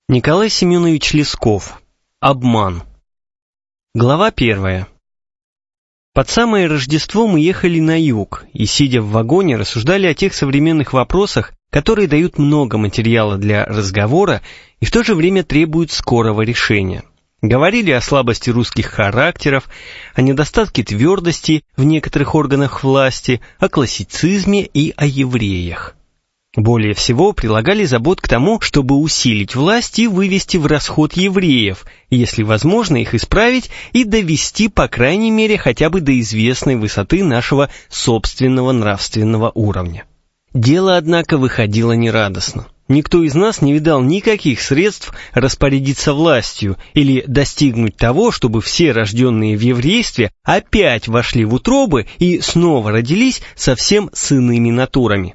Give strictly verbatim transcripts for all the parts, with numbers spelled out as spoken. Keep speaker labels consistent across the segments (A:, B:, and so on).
A: Николай Семенович Лесков. Обман. Глава первая. Под самое Рождество мы ехали на юг и, сидя в вагоне, рассуждали о тех современных вопросах, которые дают много материала для разговора и в то же время требуют скорого решения. Говорили о слабости русских характеров, о недостатке твердости в некоторых органах власти, о классицизме и о евреях. Более всего прилагали забот к тому, чтобы усилить власть и вывести в расход евреев, если возможно их исправить и довести, по крайней мере, хотя бы до известной высоты нашего собственного нравственного уровня. Дело, однако, выходило нерадостно. Никто из нас не видал никаких средств распорядиться властью или достигнуть того, чтобы все рожденные в еврействе опять вошли в утробы и снова родились совсем с иными натурами.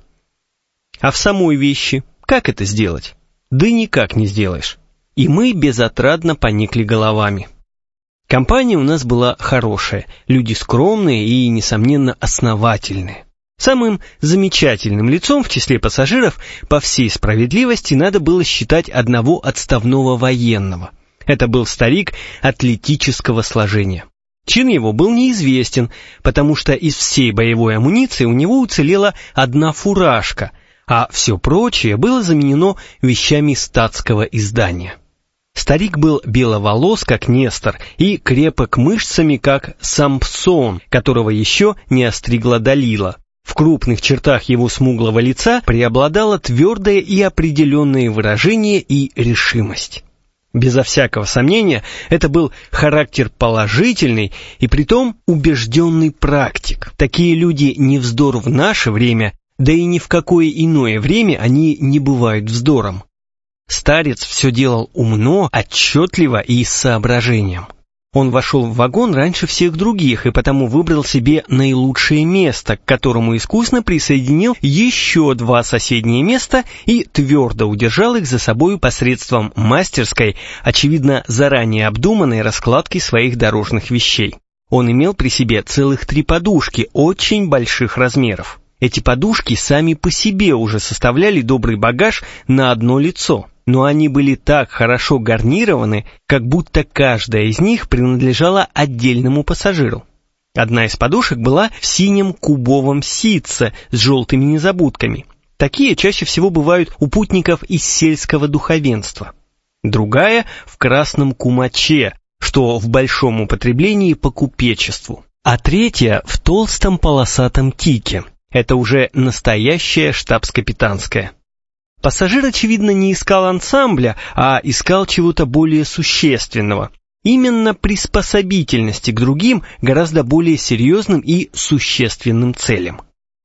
A: А в самой вещи как это сделать? Да никак не сделаешь. И мы безотрадно поникли головами. Компания у нас была хорошая, люди скромные и, несомненно, основательные. Самым замечательным лицом в числе пассажиров, по всей справедливости, надо было считать одного отставного военного. Это был старик атлетического сложения. Чин его был неизвестен, потому что из всей боевой амуниции у него уцелела одна фуражка, а все прочее было заменено вещами статского издания. Старик был беловолос, как Нестор, и крепок мышцами, как Самсон, которого еще не остригла Далила. В крупных чертах его смуглого лица преобладало твердое и определенное выражение и решимость. Безо всякого сомнения, это был характер положительный и притом убежденный практик. Такие люди не вздор в наше время, да и ни в какое иное время они не бывают вздором. Старец все делал умно, отчетливо и с соображением. Он вошел в вагон раньше всех других и потому выбрал себе наилучшее место, к которому искусно присоединил еще два соседние места и твердо удержал их за собой посредством мастерской, очевидно, заранее обдуманной раскладки своих дорожных вещей. Он имел при себе целых три подушки очень больших размеров. Эти подушки сами по себе уже составляли добрый багаж на одно лицо, но они были так хорошо гарнированы, как будто каждая из них принадлежала отдельному пассажиру. Одна из подушек была в синем кубовом ситце с желтыми незабудками. Такие чаще всего бывают у путников из сельского духовенства. Другая в красном кумаче, что в большом употреблении по купечеству. А третья в толстом полосатом тике. Это уже настоящая штабс-капитанская. Пассажир, очевидно, не искал ансамбля, а искал чего-то более существенного. Именно приспособительности к другим, гораздо более серьезным и существенным целям.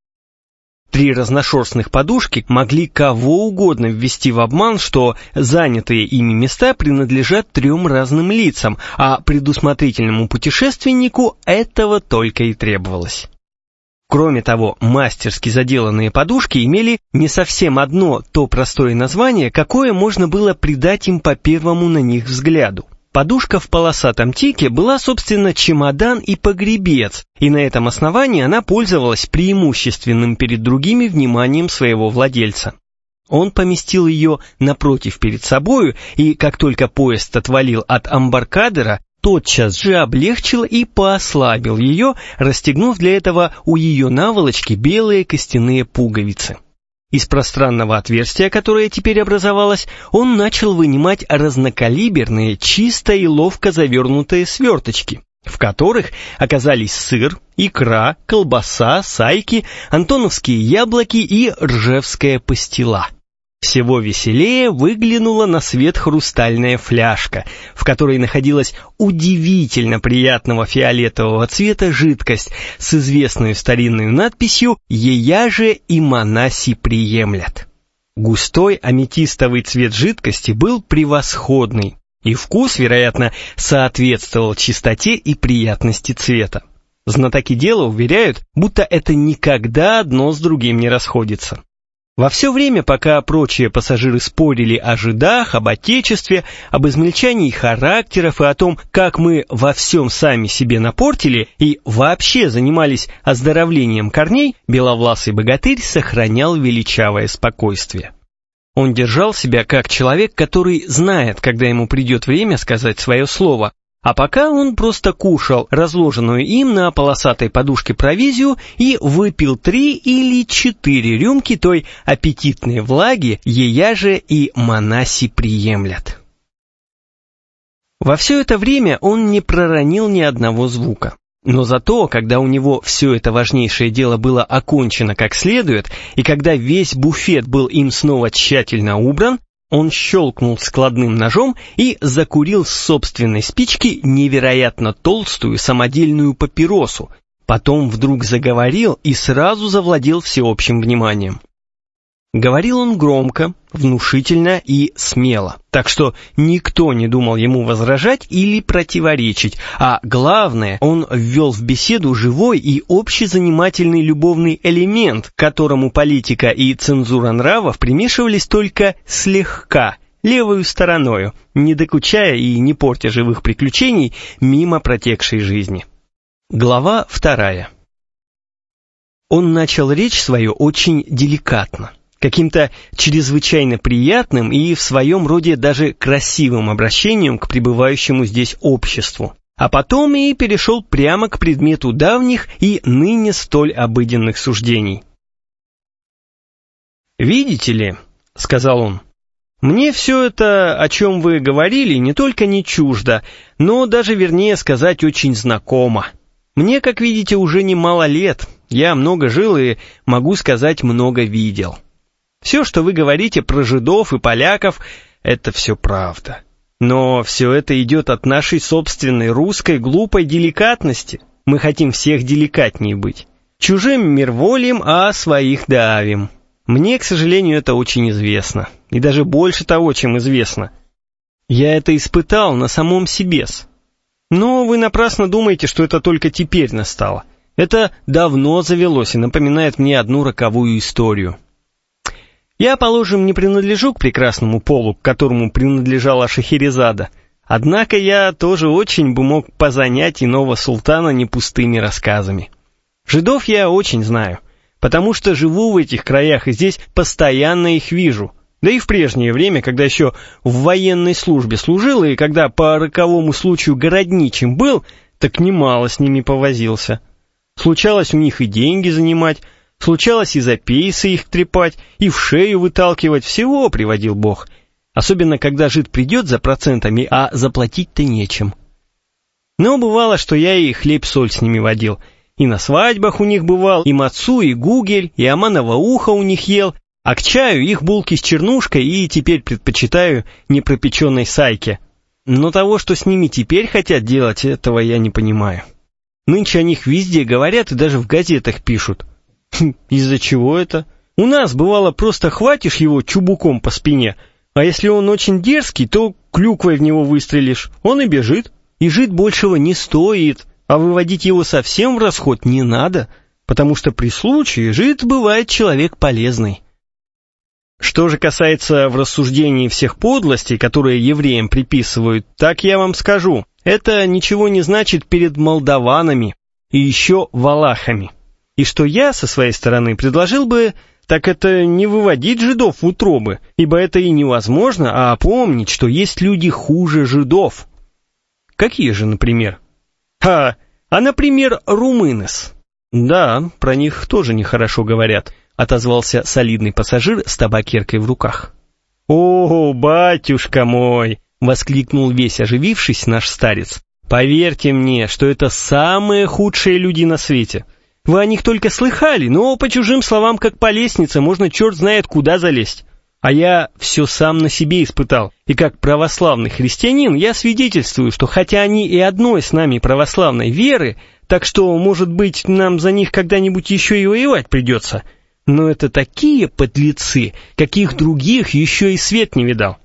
A: Три разношерстных подушки могли кого угодно ввести в обман, что занятые ими места принадлежат трем разным лицам, а предусмотрительному путешественнику этого только и требовалось. Кроме того, мастерски заделанные подушки имели не совсем одно то простое название, какое можно было придать им по первому на них взгляду. Подушка в полосатом тике была, собственно, чемодан и погребец, и на этом основании она пользовалась преимущественным перед другими вниманием своего владельца. Он поместил ее напротив перед собою, и как только поезд отвалил от амбаркадера, тотчас же облегчил и поослабил ее, расстегнув для этого у ее наволочки белые костяные пуговицы. Из пространного отверстия, которое теперь образовалось, он начал вынимать разнокалиберные, чисто и ловко завернутые сверточки, в которых оказались сыр, икра, колбаса, сайки, антоновские яблоки и ржевская пастила. Всего веселее выглянула на свет хрустальная фляжка, в которой находилась удивительно приятного фиолетового цвета жидкость с известной старинной надписью «Ея же и монаси приемлят». Густой аметистовый цвет жидкости был превосходный, и вкус, вероятно, соответствовал чистоте и приятности цвета. Знатоки дела уверяют, будто это никогда одно с другим не расходится. Во все время, пока прочие пассажиры спорили о жидах, об отечестве, об измельчании характеров и о том, как мы во всем сами себе напортили и вообще занимались оздоровлением корней, беловласый богатырь сохранял величавое спокойствие. Он держал себя как человек, который знает, когда ему придет время сказать свое слово, а пока он просто кушал разложенную им на полосатой подушке провизию и выпил три или четыре рюмки той аппетитной влаги, ея же и монаси приемлят. Во все это время он не проронил ни одного звука. Но зато, когда у него все это важнейшее дело было окончено как следует, и когда весь буфет был им снова тщательно убран, он щелкнул складным ножом и закурил с собственной спички невероятно толстую самодельную папиросу, потом вдруг заговорил и сразу завладел всеобщим вниманием. Говорил он громко, внушительно и смело, так что никто не думал ему возражать или противоречить, а главное, он ввел в беседу живой и общезанимательный любовный элемент, к которому политика и цензура нравов примешивались только слегка, левою стороною, не докучая и не портя живых приключений мимо протекшей жизни. Глава вторая. Он начал речь свою очень деликатно, каким-то чрезвычайно приятным и в своем роде даже красивым обращением к пребывающему здесь обществу, а потом и перешел прямо к предмету давних и ныне столь обыденных суждений. «Видите ли, — сказал он, — мне все это, о чем вы говорили, не только не чуждо, но даже, вернее сказать, очень знакомо. Мне, как видите, уже немало лет, я много жил и, могу сказать, много видел. Все, что вы говорите про жидов и поляков, это все правда. Но все это идет от нашей собственной русской глупой деликатности. Мы хотим всех деликатнее быть. Чужим мирволим, а своих давим. Мне, к сожалению, это очень известно. И даже больше того, чем известно. Я это испытал на самом себе-с. Но вы напрасно думаете, что это только теперь настало. Это давно завелось и напоминает мне одну роковую историю. Я, положим, не принадлежу к прекрасному полу, к которому принадлежала Шахерезада. Однако я тоже очень бы мог позанять иного султана не пустыми рассказами. Жидов я очень знаю, потому что живу в этих краях и здесь постоянно их вижу. Да и в прежнее время, когда еще в военной службе служил и когда по роковому случаю городничим был, так немало с ними повозился. Случалось у них и деньги занимать, случалось и за пейсы их трепать, и в шею выталкивать, всего приводил Бог. Особенно, когда жид придет за процентами, а заплатить-то нечем. Но бывало, что я и хлеб-соль с ними водил. И на свадьбах у них бывал, и мацу, и гугель, и аманово ухо у них ел, а к чаю их булки с чернушкой и теперь предпочитаю непропеченной сайке. Но того, что с ними теперь хотят делать, этого я не понимаю. Нынче о них везде говорят и даже в газетах пишут. Из-за чего это? У нас, бывало, просто хватишь его чубуком по спине, а если он очень дерзкий, то клюквой в него выстрелишь, он и бежит. И жить большего не стоит, а выводить его совсем в расход не надо, потому что при случае жид бывает человек полезный. Что же касается в рассуждении всех подлостей, которые евреям приписывают, так я вам скажу, это ничего не значит перед молдаванами и еще валахами. И что я, со своей стороны, предложил бы, так это не выводить жидов в утробы, ибо это и невозможно, а помнить, что есть люди хуже жидов. Какие же, например? А, а например, румынес. Да, про них тоже нехорошо говорят, отозвался солидный пассажир с табакеркой в руках. О, батюшка мой! Воскликнул весь оживившись наш старец. Поверьте мне, что это самые худшие люди на свете. Вы о них только слыхали, но по чужим словам, как по лестнице, можно черт знает куда залезть. А я все сам на себе испытал, и как православный христианин я свидетельствую, что хотя они и одной с нами православной веры, так что, может быть, нам за них когда-нибудь еще и воевать придется, но это такие подлецы, каких других еще и свет не видал.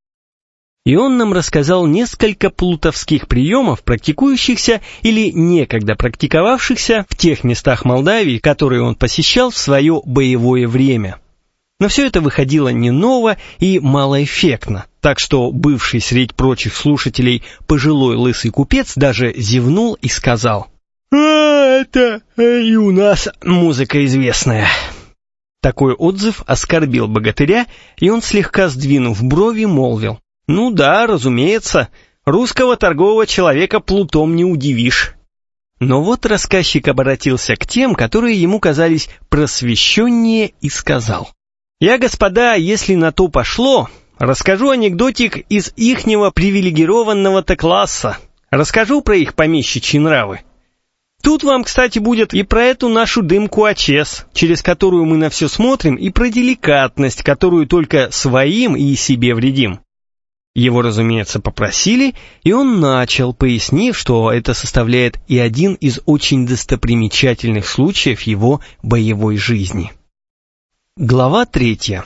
A: И он нам рассказал несколько плутовских приемов, практикующихся или некогда практиковавшихся в тех местах Молдавии, которые он посещал в свое боевое время. Но все это выходило не ново и малоэффектно, так что бывший средь прочих слушателей пожилой лысый купец даже зевнул и сказал: «А, это и у нас музыка известная». Такой отзыв оскорбил богатыря, и он, слегка сдвинув брови, молвил: «Ну да, разумеется, русского торгового человека плутом не удивишь». Но вот рассказчик обратился к тем, которые ему казались просвещеннее, и сказал: «Я, господа, если на то пошло, расскажу анекдотик из ихнего привилегированного-то класса, расскажу про их помещичьи нравы. Тут вам, кстати, будет и про эту нашу дымку АЧС, через которую мы на все смотрим, и про деликатность, которую только своим и себе вредим». Его, разумеется, попросили, и он начал, пояснив, что это составляет и один из очень достопримечательных случаев его боевой жизни. Глава третья.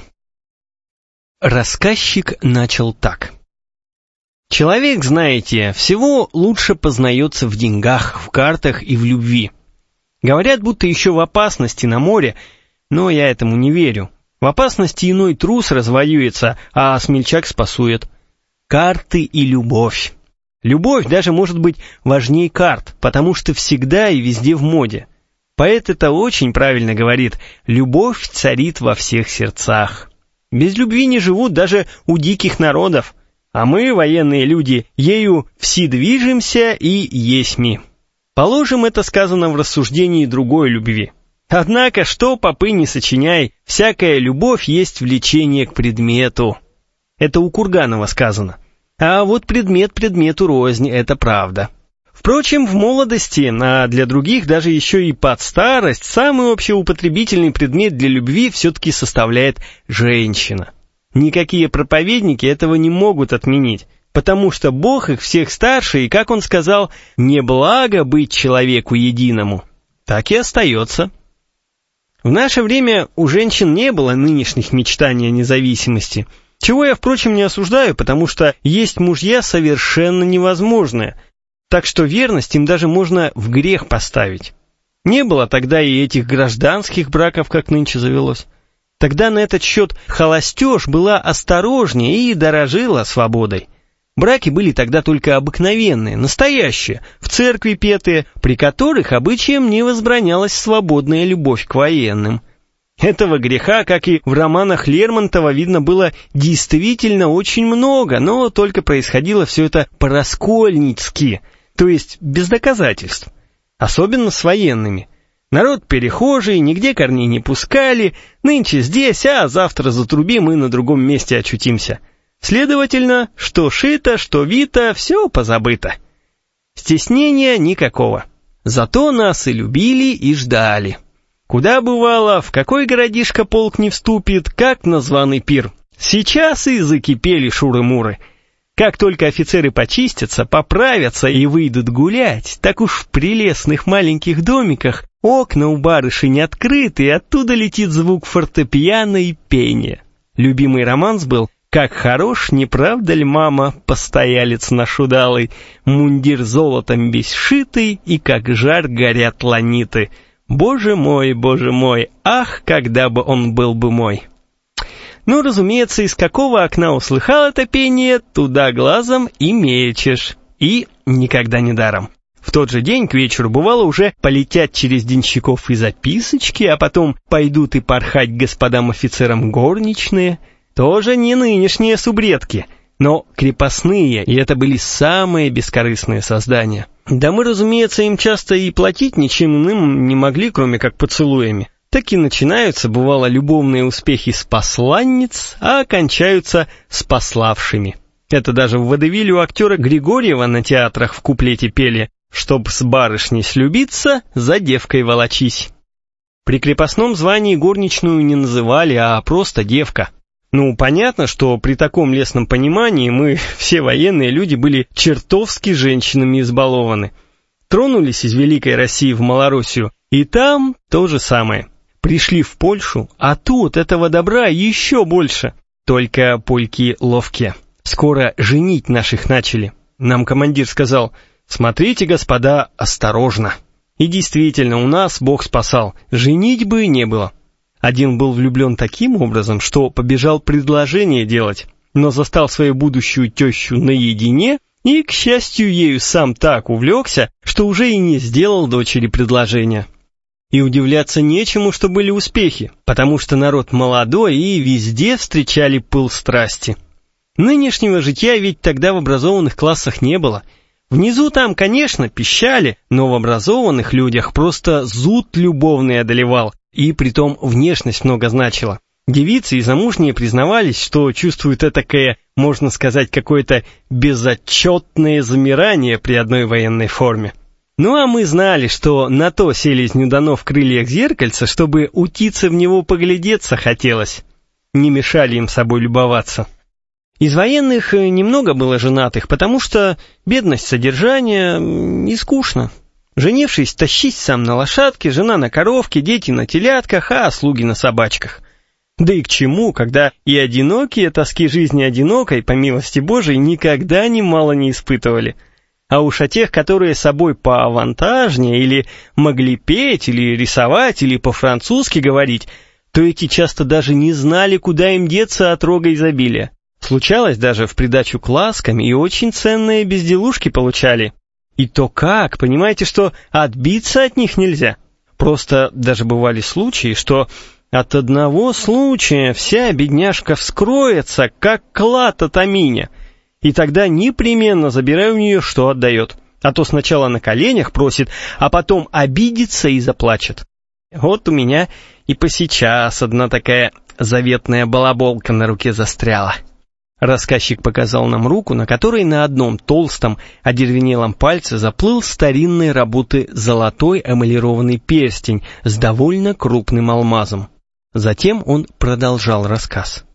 A: Рассказчик начал так. «Человек, знаете, всего лучше познается в деньгах, в картах и в любви. Говорят, будто еще в опасности на море, но я этому не верю. В опасности иной трус развоюется, а смельчак спасует. Карты и любовь. Любовь даже может быть важнее карт, потому что всегда и везде в моде. Поэт это очень правильно говорит: любовь царит во всех сердцах. Без любви не живут даже у диких народов, а мы, военные люди, ею все движемся и есьми. Положим, это сказано в рассуждении другой любви. Однако, что попы не сочиняй, всякая любовь есть влечение к предмету. Это у Курганова сказано. А вот предмет предмету рознь, это правда. Впрочем, в молодости, а для других даже еще и под старость, самый общеупотребительный предмет для любви все-таки составляет женщина. Никакие проповедники этого не могут отменить, потому что Бог их всех старше, и, как он сказал, «не благо быть человеку единому», так и остается. В наше время у женщин не было нынешних мечтаний о независимости, чего я, впрочем, не осуждаю, потому что есть мужья совершенно невозможные, так что верность им даже можно в грех поставить. Не было тогда и этих гражданских браков, как нынче завелось. Тогда на этот счет холостежь была осторожнее и дорожила свободой. Браки были тогда только обыкновенные, настоящие, в церкви петые, при которых обычаем не возбранялась свободная любовь к военным. Этого греха, как и в романах Лермонтова, видно было действительно очень много, но только происходило все это по-раскольницки, то есть без доказательств, особенно с военными. Народ перехожий, нигде корней не пускали, нынче здесь, а завтра затрубим и на другом месте очутимся. Следовательно, что шито, что вито, все позабыто. Стеснения никакого. Зато нас и любили, и ждали. Куда бывало, в какой городишко полк не вступит, как на званый пир. Сейчас и закипели шуры-муры. Как только офицеры почистятся, поправятся и выйдут гулять, так уж в прелестных маленьких домиках окна у барышень открыты, и оттуда летит звук фортепиано и пения. Любимый романс был «Как хорош, не правда ли, мама, постоялец наш удалый, мундир золотом весь шитый, и как жар горят ланиты. Боже мой, боже мой, ах, когда бы он был бы мой». Ну, разумеется, из какого окна услыхал это пение, туда глазом и мечешь. И никогда не даром. В тот же день к вечеру, бывало, уже полетят через денщиков и записочки, а потом пойдут и порхать господам офицерам горничные. Тоже не нынешние субредки, но крепостные, и это были самые бескорыстные создания. Да мы, разумеется, им часто и платить ничем иным не могли, кроме как поцелуями. Так и начинаются, бывало, любовные успехи с посланниц, а кончаются с пославшими. Это даже в водевиле у актера Григорьева на театрах в куплете пели: «Чтоб с барышней слюбиться, за девкой волочись». При крепостном звании горничную не называли, а просто девка. Ну, понятно, что при таком лестном понимании мы, все военные люди, были чертовски женщинами избалованы. Тронулись из Великой России в Малороссию, и там то же самое. Пришли в Польшу, а тут этого добра еще больше. Только польки ловкие. Скоро женить наших начали. Нам командир сказал: «Смотрите, господа, осторожно». И действительно, у нас Бог спасал, женить бы не было. Один был влюблен таким образом, что побежал предложение делать, но застал свою будущую тещу наедине и, к счастью, ею сам так увлекся, что уже и не сделал дочери предложения. И удивляться нечему, что были успехи, потому что народ молодой и везде встречали пыл страсти. Нынешнего житья ведь тогда в образованных классах не было. Внизу там, конечно, пищали, но в образованных людях просто зуд любовный одолевал, и притом внешность много значила. Девицы и замужние признавались, что чувствуют этакое, можно сказать, какое-то безотчетное замирание при одной военной форме. Ну а мы знали, что на то сели из Нюданов в крыльях зеркальца, чтобы утице в него поглядеться хотелось. Не мешали им собой любоваться. Из военных немного было женатых, потому что бедность содержания и скучно. Женившись, тащись сам на лошадке, жена на коровке, дети на телятках, а слуги на собачках. Да и к чему, когда и одинокие тоски жизни одинокой, по милости Божией, никогда немало не испытывали. А уж о тех, которые собой поавантажнее, или могли петь, или рисовать, или по-французски говорить, то эти часто даже не знали, куда им деться от рога изобилия. Случалось даже в придачу к ласкам, и очень ценные безделушки получали. И то как, понимаете, что отбиться от них нельзя. Просто даже бывали случаи, что от одного случая вся бедняжка вскроется, как клад от аминя. И тогда непременно забирай у нее, что отдает. А то сначала на коленях просит, а потом обидится и заплачет. Вот у меня и посейчас одна такая заветная балаболка на руке застряла. Рассказчик показал нам руку, на которой на одном толстом, одеревенелом пальце заплыл старинной работы золотой эмалированный перстень с довольно крупным алмазом. Затем он продолжал рассказ.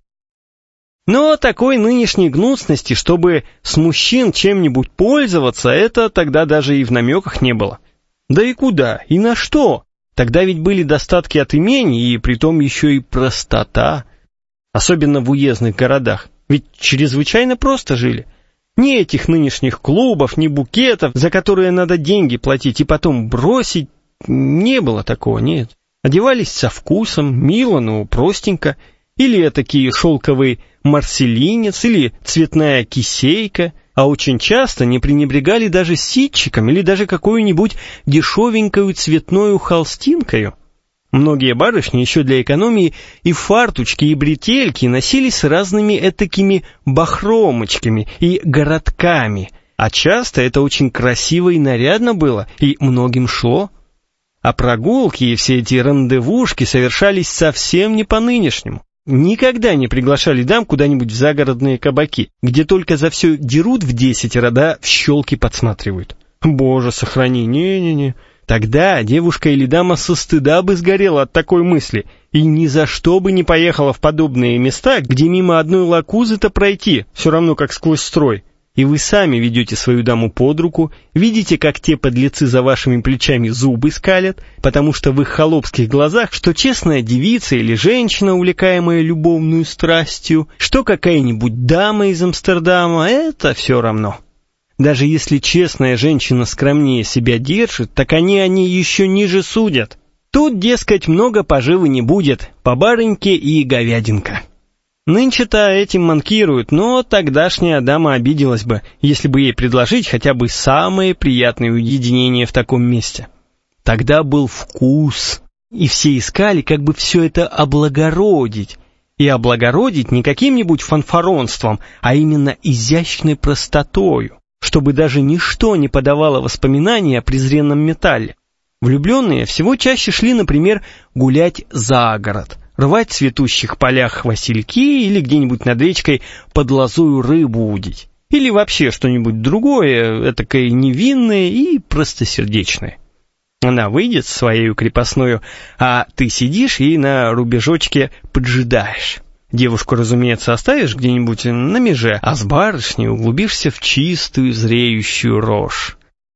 A: Но такой нынешней гнусности, чтобы с мужчин чем-нибудь пользоваться, это тогда даже и в намеках не было. Да и куда, и на что? Тогда ведь были достатки от имени, и притом еще и простота. Особенно в уездных городах. Ведь чрезвычайно просто жили. Ни этих нынешних клубов, ни букетов, за которые надо деньги платить и потом бросить, не было такого, нет. Одевались со вкусом, мило, но простенько. Или этакий шелковый марселинец, или цветная кисейка. А очень часто не пренебрегали даже ситчиком или даже какой-нибудь дешевенькою цветною холстинкою. Многие барышни еще для экономии и фартучки, и бретельки носили с разными этакими бахромочками и городками, а часто это очень красиво и нарядно было, и многим шло. А прогулки и все эти рандевушки совершались совсем не по-нынешнему. Никогда не приглашали дам куда-нибудь в загородные кабаки, где только за все дерут в десятеро, да в щелки подсматривают. Боже, сохрани, не-не-не. Тогда девушка или дама со стыда бы сгорела от такой мысли и ни за что бы не поехала в подобные места, где мимо одной лакузы-то пройти, все равно как сквозь строй. И вы сами ведете свою даму под руку, видите, как те подлецы за вашими плечами зубы скалят, потому что в их холопских глазах, что честная девица или женщина, увлекаемая любовную страстью, что какая-нибудь дама из Амстердама, это все равно. Даже если честная женщина скромнее себя держит, так они о ней еще ниже судят. Тут, дескать, много поживы не будет, по барыньке и говядинка. Нынче-то этим манкируют, но тогдашняя дама обиделась бы, если бы ей предложить хотя бы самое приятное уединение в таком месте. Тогда был вкус, и все искали, как бы все это облагородить. И облагородить не каким-нибудь фанфаронством, а именно изящной простотою, чтобы даже ничто не подавало воспоминания о презренном металле. Влюбленные всего чаще шли, например, гулять за город, рвать в цветущих полях васильки или где-нибудь над речкой под лозою рыбу удить. Или вообще что-нибудь другое, этакое невинное и простосердечное. Она выйдет своею крепостною, а ты сидишь и на рубежочке поджидаешь. Девушку, разумеется, оставишь где-нибудь на меже, а с барышней углубишься в чистую зреющую рожь.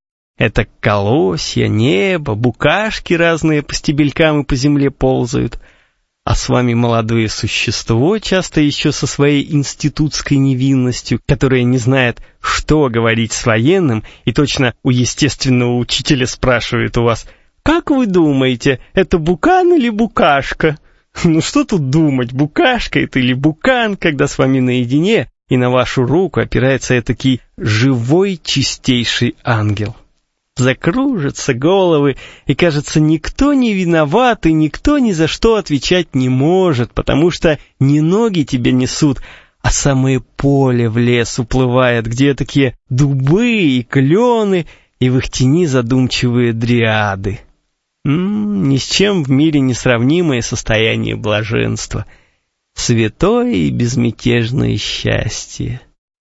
A: Это колосья, небо, букашки разные по стебелькам и по земле ползают. А с вами молодое существо, часто еще со своей институтской невинностью, которое не знает, что говорить с военным, и точно у естественного учителя спрашивает у вас: «Как вы думаете, это букан или букашка?» Ну что тут думать, букашка это или букан, когда с вами наедине, и на вашу руку опирается этакий живой чистейший ангел. Закружатся головы, и, кажется, никто не виноват, и никто ни за что отвечать не может, потому что не ноги тебя несут, а самое поле в лес уплывает, где такие дубы и клены, и в их тени задумчивые дриады. М-м, ни с чем в мире не сравнимое состояние блаженства. Святое и безмятежное счастье.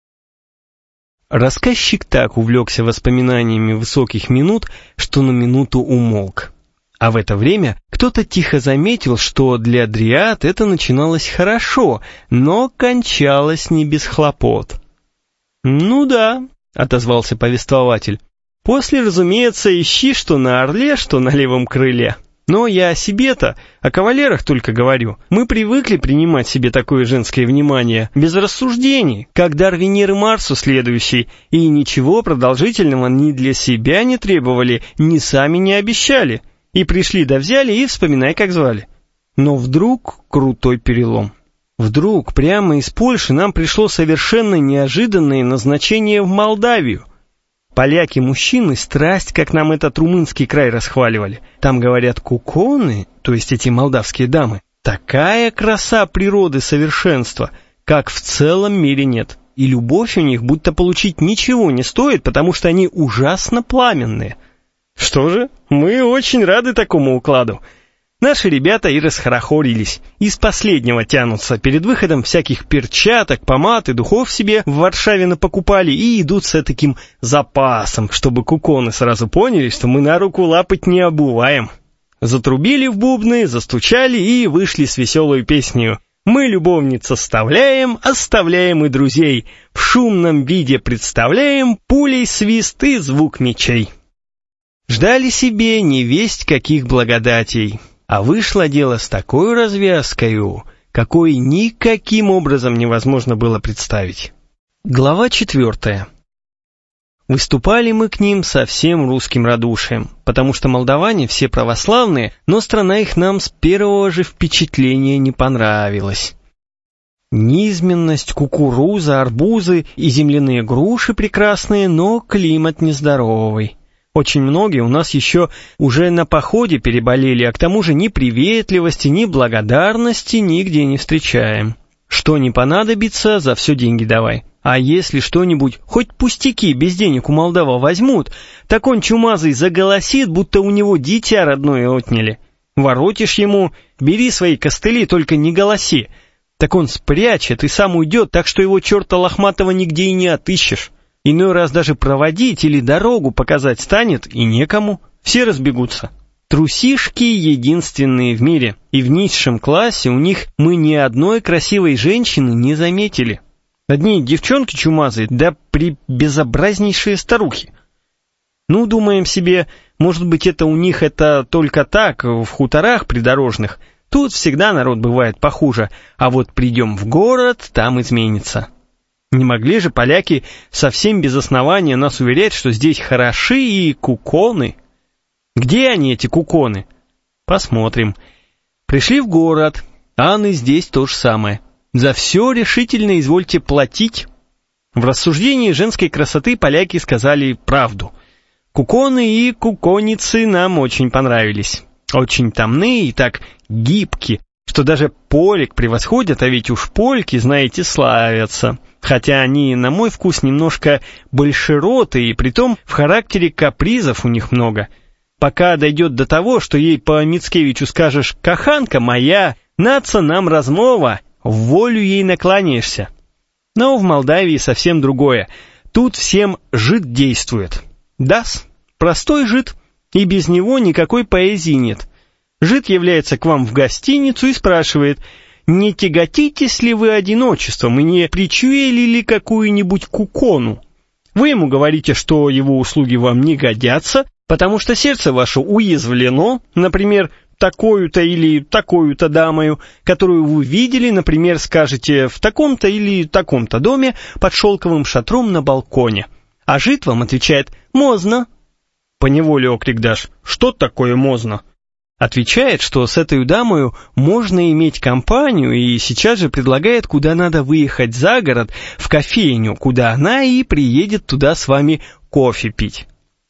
A: Рассказчик так увлекся воспоминаниями высоких минут, что на минуту умолк. А в это время кто-то тихо заметил, что для дриад это начиналось хорошо, но кончалось не без хлопот. «Ну да», — отозвался повествователь, — «после, разумеется, ищи что на орле, что на левом крыле. Но я о себе-то, о кавалерах только говорю. Мы привыкли принимать себе такое женское внимание, без рассуждений, как дар Венеры Марсу следующий, и ничего продолжительного ни для себя не требовали, ни сами не обещали. И пришли да взяли, и вспоминай, как звали». Но вдруг крутой перелом. Вдруг прямо из Польши нам пришло совершенно неожиданное назначение в Молдавию. Поляки-мужчины страсть, как нам этот румынский край расхваливали. Там, говорят, куконы, то есть эти молдавские дамы, такая краса природы совершенства, как в целом мире нет. И любовь у них будто получить ничего не стоит, потому что они ужасно пламенные. Что же, мы очень рады такому укладу. Наши ребята и расхорохорились. Из последнего тянутся. Перед выходом всяких перчаток, помад и духов себе в Варшаве напокупали и идут с таким запасом, чтобы куконы сразу поняли, что мы на руку лапать не обуваем. Затрубили в бубны, застучали и вышли с веселой песнею. Мы любовниц оставляем, оставляем и друзей. В шумном виде представляем пулей свист и звук мечей. Ждали себе невесть каких благодатей. А вышло дело с такой развязкою, какой никаким образом невозможно было представить. Глава четвертая. Выступали мы к ним со всем русским радушием, потому что молдаване все православные, но страна их нам с первого же впечатления не понравилась. Низменность, кукуруза, арбузы и земляные груши прекрасные, но климат нездоровый. Очень многие у нас еще уже на походе переболели, а к тому же ни приветливости, ни благодарности нигде не встречаем. Что не понадобится, за все деньги давай. А если что-нибудь, хоть пустяки, без денег у молдава возьмут, так он чумазый заголосит, будто у него дитя родное отняли. Воротишь ему, бери свои костыли, только не голоси. Так он спрячет и сам уйдет, так что его черта лохматого нигде и не отыщешь. Иной раз даже проводить или дорогу показать станет, и некому. Все разбегутся. Трусишки единственные в мире, и в низшем классе у них мы ни одной красивой женщины не заметили. Одни девчонки чумазые, да прибезобразнейшие старухи. Ну, думаем себе, может быть, это у них это только так, в хуторах придорожных. Тут всегда народ бывает похуже, а вот придем в город, там изменится. Не могли же поляки совсем без основания нас уверять, что здесь хороши и куконы. Где они, эти куконы? Посмотрим. Пришли в город, а и здесь то же самое. За все решительно извольте платить. В рассуждении женской красоты поляки сказали правду. Куконы и куконицы нам очень понравились. Очень томные и так гибкие, что даже полек превосходят, а ведь уж польки, знаете, славятся. Хотя они, на мой вкус, немножко большеротые, и притом в характере капризов у них много. Пока дойдет до того, что ей по Мицкевичу скажешь «каханка моя», наца нам размова, в волю ей накланяешься. Но в Молдавии совсем другое. Тут всем жид действует. Да-с, простой жид, и без него никакой поэзии нет. Жид является к вам в гостиницу и спрашивает: не тяготитесь ли вы одиночеством и не причуяли ли какую-нибудь кукону? Вы ему говорите, что его услуги вам не годятся, потому что сердце ваше уязвлено, например, такою-то или такою-то дамою, которую вы видели, например, скажете, в таком-то или таком-то доме под шелковым шатром на балконе. А жид вам отвечает: «Мозно». Поневоле окрик дашь: «Что такое мозно?» Отвечает, что с этой дамою можно иметь компанию, и сейчас же предлагает, куда надо выехать за город, в кофейню, куда она и приедет туда с вами кофе пить.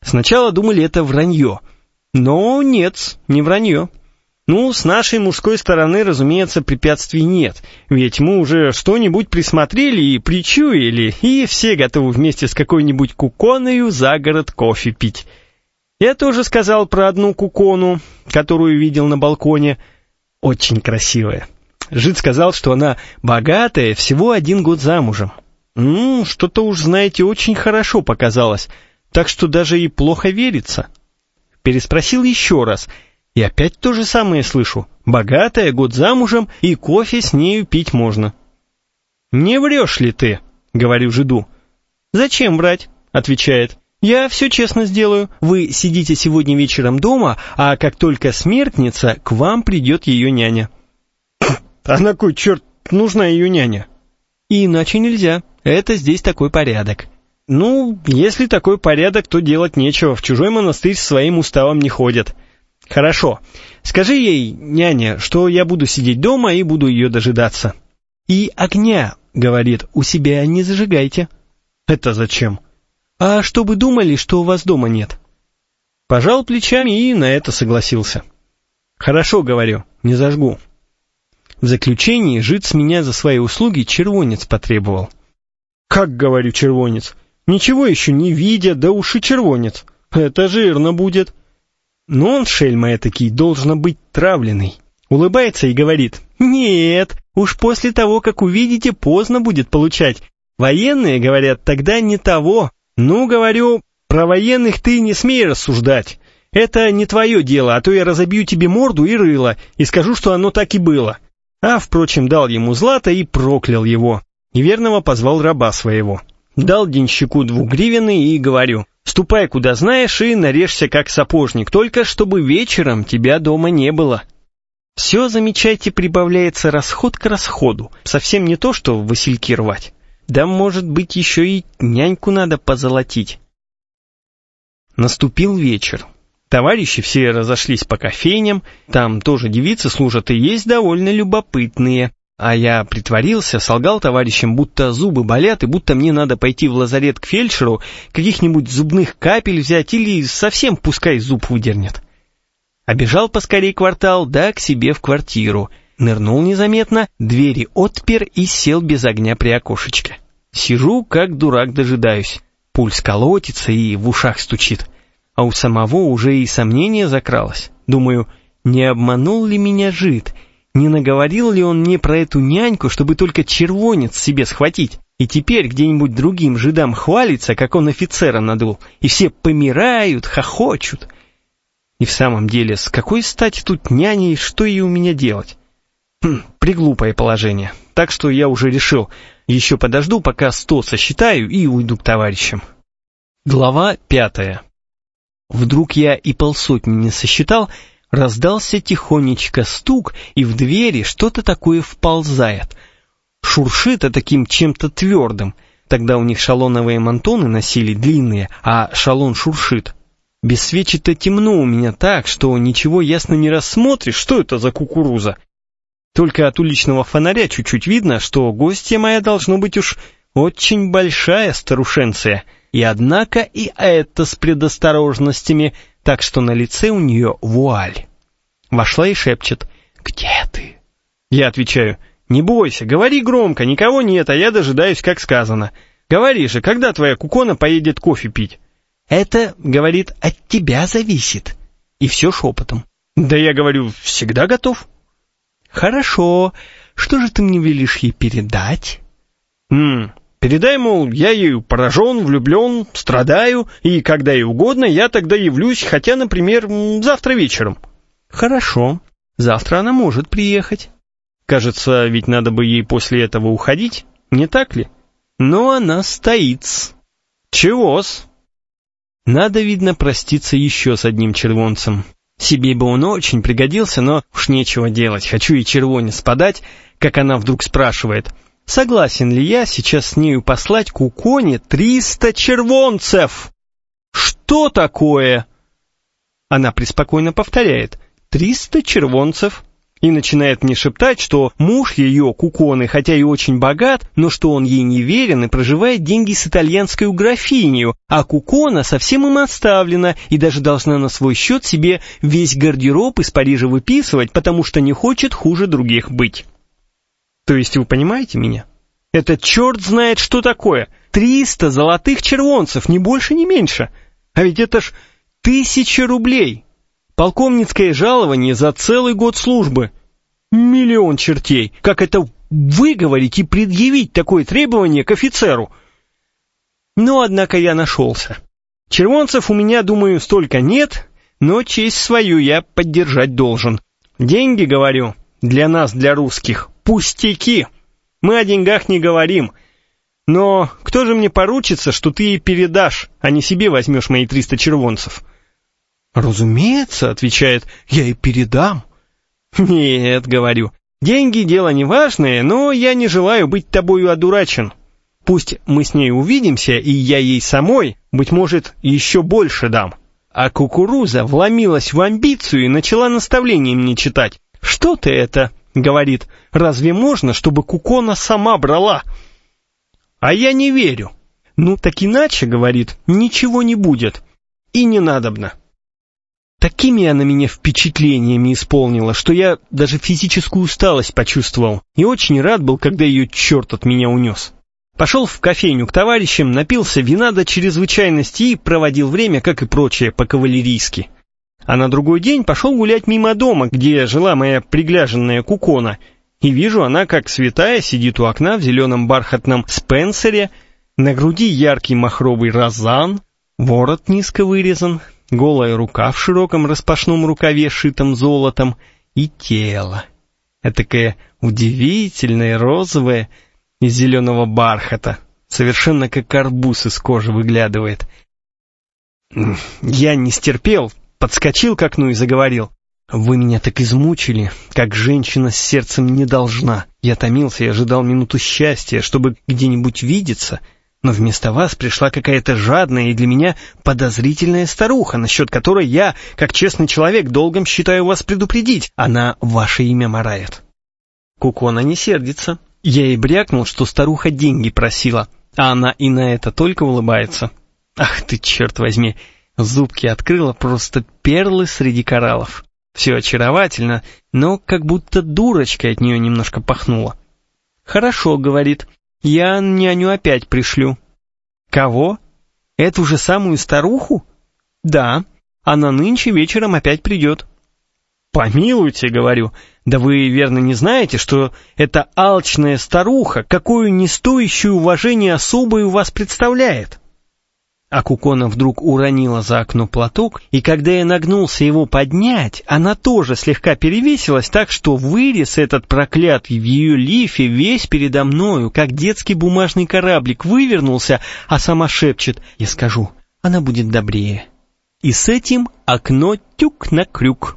A: Сначала думали, это вранье. Но нет, не вранье. Ну, с нашей мужской стороны, разумеется, препятствий нет. Ведь мы уже что-нибудь присмотрели и причуяли, и все готовы вместе с какой-нибудь куконою за город кофе пить. Я тоже сказал про одну кукону, которую видел на балконе. Очень красивая. Жид сказал, что она богатая, всего один год замужем. Ну, что-то уж, знаете, очень хорошо показалось, так что даже и плохо верится. Переспросил еще раз, и опять то же самое слышу. Богатая, год замужем, и кофе с нею пить можно. «Не врешь ли ты?» — говорю жиду. «Зачем врать?» — отвечает. «Я все честно сделаю. Вы сидите сегодня вечером дома, а как только смеркнется, к вам придет ее няня». «А на кой черт нужна ее няня?» «И иначе нельзя. Это здесь такой порядок». «Ну, если такой порядок, то делать нечего. В чужой монастырь с своим уставом не ходят». «Хорошо. Скажи ей, няня, что я буду сидеть дома и буду ее дожидаться». «И огня, — говорит, — у себя не зажигайте». «Это зачем?» «А чтобы думали, что у вас дома нет». Пожал плечами и на это согласился. «Хорошо, — говорю, — не зажгу». В заключении жид с меня за свои услуги червонец потребовал. «Как, — говорю, — червонец? Ничего еще не видя, да уж и червонец. Это жирно будет». Но он, шельма этакий, должно быть травленный. Улыбается и говорит: «Нет, уж после того, как увидите, поздно будет получать. Военные, говорят, тогда не того. Ну, говорю, про военных ты не смей рассуждать. Это не твое дело, а то я разобью тебе морду и рыло, и скажу, что оно так и было». А, впрочем, дал ему злато и проклял его. И верного позвал раба своего. Дал денщику двугривенный и говорю: «Ступай, куда знаешь, и нарежься, как сапожник, только чтобы вечером тебя дома не было». Все, замечайте, прибавляется расход к расходу. Совсем не то, что васильки рвать. Да, может быть, еще и няньку надо позолотить. Наступил вечер. Товарищи все разошлись по кофейням, там тоже девицы служат и есть довольно любопытные. А я притворился, солгал товарищам, будто зубы болят и будто мне надо пойти в лазарет к фельдшеру, каких-нибудь зубных капель взять или совсем пускай зуб выдернет. Обежал поскорей квартал, да к себе в квартиру. Нырнул незаметно, двери отпер и сел без огня при окошечке. Сижу, как дурак, дожидаюсь. Пульс колотится и в ушах стучит. А у самого уже и сомнение закралось. Думаю, не обманул ли меня жид? Не наговорил ли он мне про эту няньку, чтобы только червонец себе схватить? И теперь где-нибудь другим жидам хвалится, как он офицера надул, и все помирают, хохочут. И в самом деле, с какой стати тут няня и что ей у меня делать? Хм, приглупое положение. Так что я уже решил, еще подожду, пока сто сосчитаю, и уйду к товарищам. Глава пятая. Вдруг я и полсотни не сосчитал, раздался тихонечко стук, и в двери что-то такое вползает. Шуршит таким чем-то твердым. Тогда у них шалоновые мантоны носили длинные, а шалон шуршит. Без свечи-то темно у меня так, что ничего ясно не рассмотришь, что это за кукуруза. Только от уличного фонаря чуть-чуть видно, что гостья моя должно быть уж очень большая старушенция. И однако и это с предосторожностями, так что на лице у нее вуаль. Вошла и шепчет: «Где ты?» Я отвечаю: «Не бойся, говори громко, никого нет, а я дожидаюсь, как сказано. Говори же, когда твоя кукона поедет кофе пить?» «Это, — говорит, — от тебя зависит». И все шепотом. «Да я, говорю, всегда готов». «Хорошо. Что же ты мне велишь ей передать?» «Хм, передай, мол, я ею поражен, влюблен, страдаю, и когда ей угодно, я тогда явлюсь, хотя, например, завтра вечером». «Хорошо. Завтра она может приехать». Кажется, ведь надо бы ей после этого уходить, не так ли? Но она стоит-с. Чего-с? Надо, видно, проститься еще с одним червонцем. Себе бы он очень пригодился, но уж нечего делать. Хочу и червонец подать, как она вдруг спрашивает: согласен ли я сейчас с нею послать куконе триста червонцев? Что такое? Она преспокойно повторяет: триста червонцев. И начинает мне шептать, что муж ее, Куконы, хотя и очень богат, но что он ей не верен и проживает деньги с итальянской графинью, а Кукона совсем им оставлена и даже должна на свой счет себе весь гардероб из Парижа выписывать, потому что не хочет хуже других быть. То есть вы понимаете меня? Это черт знает что такое. Триста золотых червонцев, ни больше, ни меньше. А ведь это ж тысяча рублей. Полковницкое жалование за целый год службы. Миллион чертей. Как это выговорить и предъявить такое требование к офицеру? Но, однако, я нашелся. Червонцев у меня, думаю, столько нет, но честь свою я поддержать должен. Деньги, говорю, для нас, для русских, пустяки. Мы о деньгах не говорим. Но кто же мне поручится, что ты ей передашь, а не себе возьмешь мои триста червонцев? «Разумеется», — отвечает, — «я и передам». «Нет», — говорю, — «деньги — дело неважное, но я не желаю быть тобою одурачен. Пусть мы с ней увидимся, и я ей самой, быть может, еще больше дам». А кукуруза вломилась в амбицию и начала наставления мне читать. «Что ты это?» — говорит, — «разве можно, чтобы Кукона сама брала?» А я не верю. «Ну так иначе, — говорит, — ничего не будет. И не надобно». Такими она меня впечатлениями исполнила, что я даже физическую усталость почувствовал и очень рад был, когда ее черт от меня унес. Пошел в кофейню к товарищам, напился вина до чрезвычайности и проводил время, как и прочее, по-кавалерийски. А на другой день пошел гулять мимо дома, где жила моя пригляженная Кукона, и вижу, она, как святая, сидит у окна в зеленом бархатном спенсере, на груди яркий махровый розан, ворот низко вырезан, голая рука в широком распашном рукаве, шитом золотом, и тело. Этакое удивительное, розовое, из зеленого бархата, совершенно как арбуз из кожи выглядывает. Я не стерпел, подскочил к окну и заговорил. «Вы меня так измучили, как женщина с сердцем не должна. Я томился и ожидал минуту счастья, чтобы где-нибудь видеться, но вместо вас пришла какая-то жадная и для меня подозрительная старуха, насчет которой я, как честный человек, долгом считаю вас предупредить. Она ваше имя марает». Кукона не сердится. Я ей брякнул, что старуха деньги просила, а она и на это только улыбается. Ах ты, черт возьми, зубки открыла, просто перлы среди кораллов. Все очаровательно, но как будто дурочкой от нее немножко пахнуло. «Хорошо, — говорит, — я няню опять пришлю». «Кого? Эту же самую старуху?» «Да, она нынче вечером опять придет». «Помилуйте, — говорю, — да вы, верно, не знаете, что эта алчная старуха, какую не стоящую уважения особую вас представляет?» А Кукона вдруг уронила за окно платок, и когда я нагнулся его поднять, она тоже слегка перевесилась так, что вырез этот проклятый в ее лифе весь передо мною, как детский бумажный кораблик, вывернулся, а сама шепчет: «Я скажу, она будет добрее». И с этим окно тюк на крюк.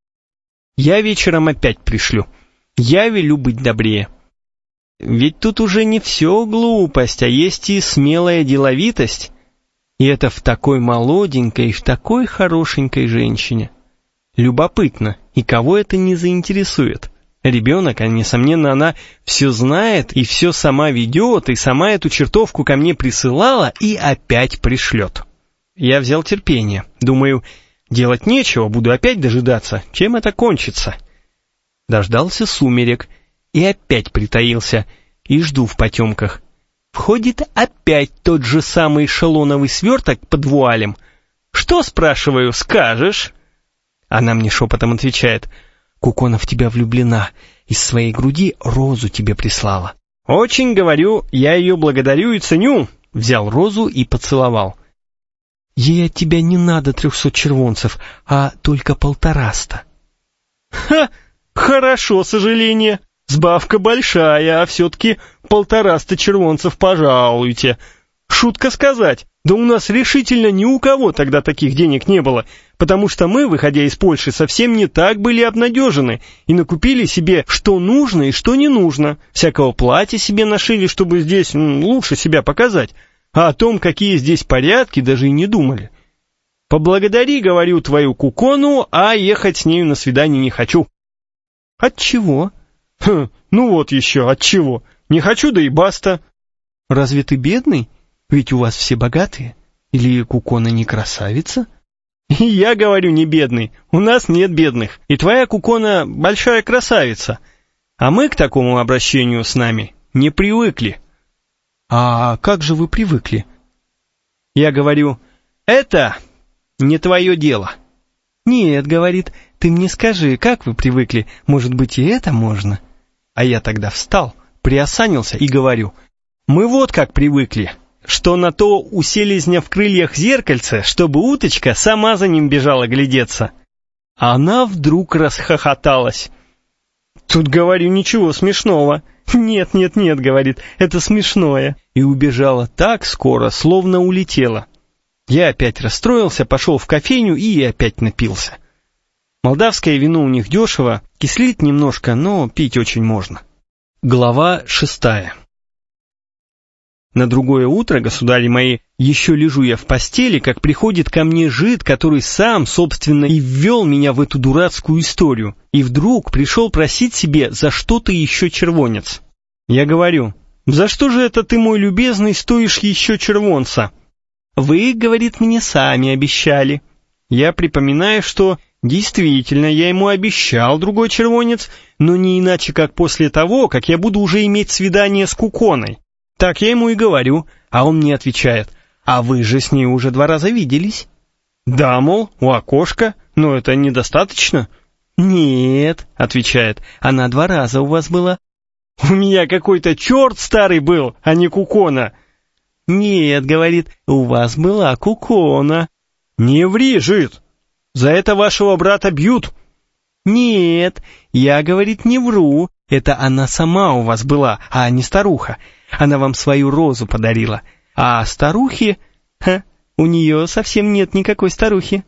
A: Я вечером опять пришлю. Я велю быть добрее. Ведь тут уже не все глупость, а есть и смелая деловитость. И это в такой молоденькой, в такой хорошенькой женщине. Любопытно, и кого это не заинтересует? Ребенок, а несомненно, она все знает и все сама ведет, и сама эту чертовку ко мне присылала и опять пришлет. Я взял терпение. Думаю, делать нечего, буду опять дожидаться. Чем это кончится? Дождался сумерек и опять притаился, и жду в потемках. Входит опять тот же самый шалоновый сверток под вуалем. «Что, — спрашиваю, — скажешь?» Она мне шепотом отвечает: «Кукона в тебя влюблена, из своей груди розу тебе прислала». «Очень, — говорю, — я ее благодарю и ценю». Взял розу и поцеловал. «Ей от тебя не надо трехсот червонцев, а только полтораста». «Ха! Хорошо, сожаление. Сбавка большая, а все-таки полтораста червонцев пожалуйте. Шутка сказать, да у нас решительно ни у кого тогда таких денег не было, потому что мы, выходя из Польши, совсем не так были обнадежены и накупили себе что нужно и что не нужно. Всякого платья себе нашили, чтобы здесь м, лучше себя показать, а о том, какие здесь порядки, даже и не думали. Поблагодари, говорю, твою Кукону, а ехать с нею на свидание не хочу». От чего?
B: Хм, ну вот еще, от чего? Не хочу, да и баста.
A: Разве ты бедный? Ведь у вас все богатые. Или Кукона не красавица?
B: И я говорю, не бедный. У нас нет бедных. И твоя Кукона большая красавица. А мы к такому обращению с нами не привыкли.
A: А как же вы привыкли?
B: Я говорю, это не твое дело.
A: Нет, говорит, ты мне скажи, как вы привыкли, может быть и это можно?
B: А я тогда встал, приосанился и говорю, мы вот как привыкли, что на то у селезня в крыльях зеркальце, чтобы уточка сама за ним бежала глядеться. Она вдруг расхохоталась. Тут, говорю, ничего смешного. Нет, нет, нет, говорит, это смешное. И убежала так скоро, словно улетела. Я опять расстроился, пошел в кофейню и опять напился. Молдавское вино у них дешево, кислит немножко, но пить очень можно. Глава шестая. На другое утро, государи мои, еще лежу я в постели, как приходит ко мне жид, который сам, собственно, и ввел меня в эту дурацкую историю, и вдруг пришел просить себе за что-то еще червонец. Я говорю, за что же это ты, мой любезный, стоишь еще червонца? Вы, говорит, мне сами обещали. Я припоминаю, что действительно я ему обещал другой червонец, но не иначе, как после того, как я буду уже иметь свидание с Куконой. Так я ему и говорю, а он мне отвечает, а вы же с ней уже два раза виделись. Да, мол, у окошка, но это недостаточно. Нет, отвечает, она два раза у вас была. У меня какой-то черт старый был, а не Кукона. Нет, говорит, у вас была Кукона. Не ври, жид, за это вашего брата бьют. Нет, я, говорит, не вру, это она сама у вас была, а не старуха. Она вам свою розу подарила. А старухи... Ха, у нее совсем нет никакой старухи.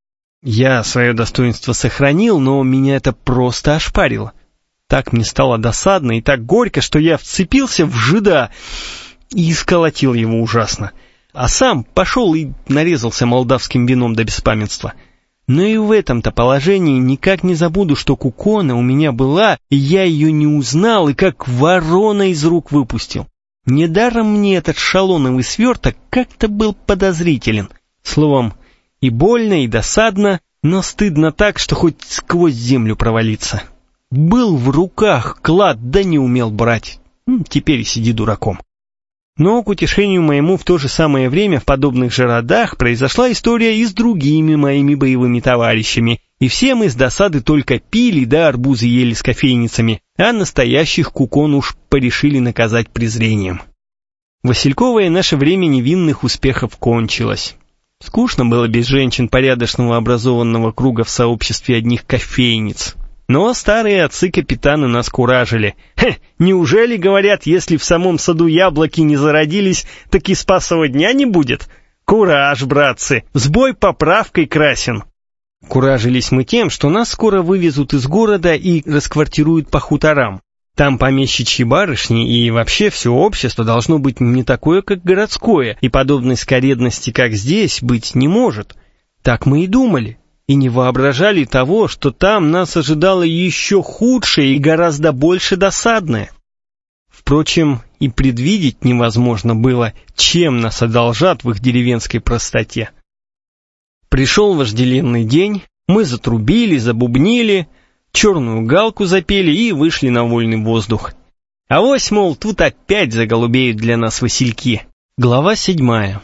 B: Я свое достоинство сохранил, но меня это просто ошпарило. Так мне стало досадно и так горько, что я вцепился в жида и исколотил его ужасно. А сам пошел и нарезался молдавским вином до беспамятства. Но и в этом-то положении никак не забуду, что Кукона у меня была, и я ее не узнал, и как ворона из рук выпустил. Недаром мне этот шалоновый сверток как-то был подозрителен. Словом, и больно, и досадно, но стыдно так, что хоть сквозь землю провалиться. Был в руках клад, да не умел брать. Теперь и сиди дураком. Но, к утешению моему, в то же самое время в подобных же родах произошла история и с другими моими боевыми товарищами, и все мы с досады только пили да арбузы ели с кофейницами, а настоящих Кукон уж порешили наказать презрением. Васильковое наше время невинных успехов кончилось. Скучно было без женщин порядочного образованного круга в сообществе одних кофейниц. Но старые отцы-капитаны нас куражили. Хе, неужели, говорят, если в самом саду яблоки не зародились, так и спасового дня не будет? Кураж, братцы, сбой поправкой красен. Куражились мы тем, что нас скоро вывезут из города и расквартируют по хуторам. Там помещичьи барышни и вообще все общество должно быть не такое, как городское, и подобной скоредности, как здесь, быть не может. Так мы и думали. И не воображали того, что там нас ожидало еще худшее и гораздо больше досадное. Впрочем, и предвидеть невозможно было, чем нас одолжат в их деревенской простоте. Пришел вожделенный день, мы затрубили, забубнили, черную галку запели и вышли на вольный воздух. Авось, мол, тут опять заголубеют для нас васильки. Глава седьмая.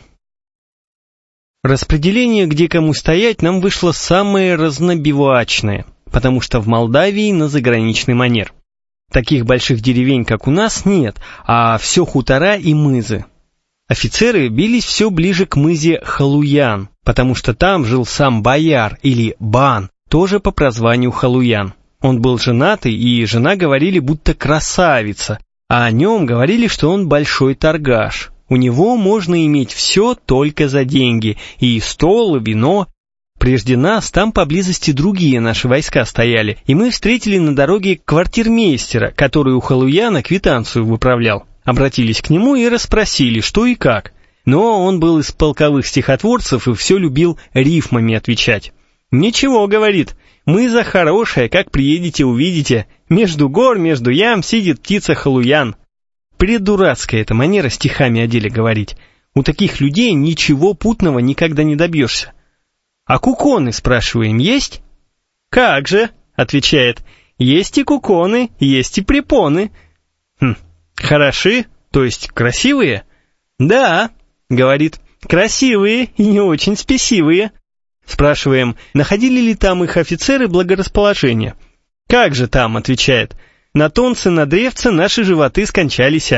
B: Распределение, где кому стоять, нам вышло самое разнобивачное, потому что в Молдавии на заграничный манер. Таких больших деревень, как у нас, нет, а все хутора и мызы. Офицеры бились все ближе к мызе Халуян, потому что там жил сам бояр или бан, тоже по прозванию Халуян. Он был женатый, и жена говорили, будто красавица, а о нем говорили, что он большой торгаш. У него можно иметь все только за деньги, и стол, и вино. Прежде нас там поблизости другие наши войска стояли, и мы встретили на дороге квартирмейстера, который у Халуяна квитанцию выправлял. Обратились к нему и расспросили, что и как. Но он был из полковых стихотворцев и все любил рифмами отвечать. «Ничего, — говорит, — мыза хорошая, как приедете, увидите. Между гор, между ям сидит птица Халуян». Предурацкая эта манера стихами о деле говорить. У таких людей ничего путного никогда не добьешься. «А куконы, — спрашиваем, — есть?» «Как же, — отвечает, — есть и куконы, есть и препоны». «Хм, хороши, то есть красивые?» «Да, — говорит, — красивые и не очень спесивые». Спрашиваем, находили ли там их офицеры благорасположения. «Как же там, — отвечает, — на тонце, на древце наши животы скончались».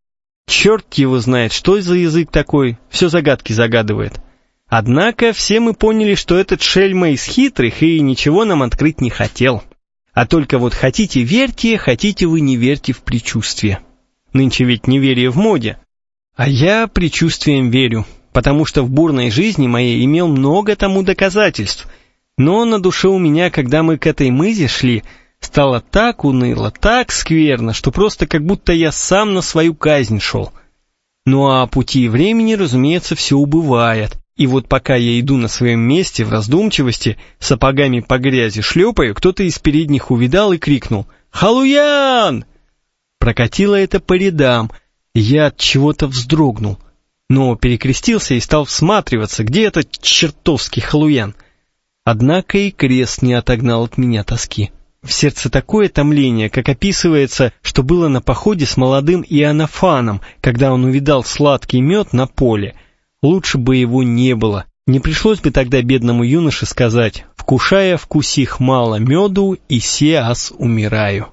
B: Черт его знает, что за язык такой, все загадки загадывает. Однако все мы поняли, что этот шельма из хитрых и ничего нам открыть не хотел. А только вот хотите верьте, хотите вы не верьте в предчувствие. Нынче ведь неверие в моде. А я предчувствием верю, потому что в бурной жизни моей имел много тому доказательств. Но на душе у меня, когда мы к этой мызе шли, стало так уныло, так скверно, что просто как будто я сам на свою казнь шел. Ну а пути и времени, разумеется, все убывает. И вот пока я иду на своем месте в раздумчивости, сапогами по грязи шлепаю, кто-то из передних увидал и крикнул «Халуян!». Прокатило это по рядам, и я от чего-то вздрогнул, но перекрестился и стал всматриваться, где этот чертовский Халуян. Однако и крест не отогнал от меня тоски. В сердце такое томление, как описывается, что было на походе с молодым Иоаннафаном, когда он увидал сладкий мед на поле. Лучше бы его не было. Не пришлось бы тогда бедному юноше сказать «Вкушая вкусих мало меду, и се аз умираю».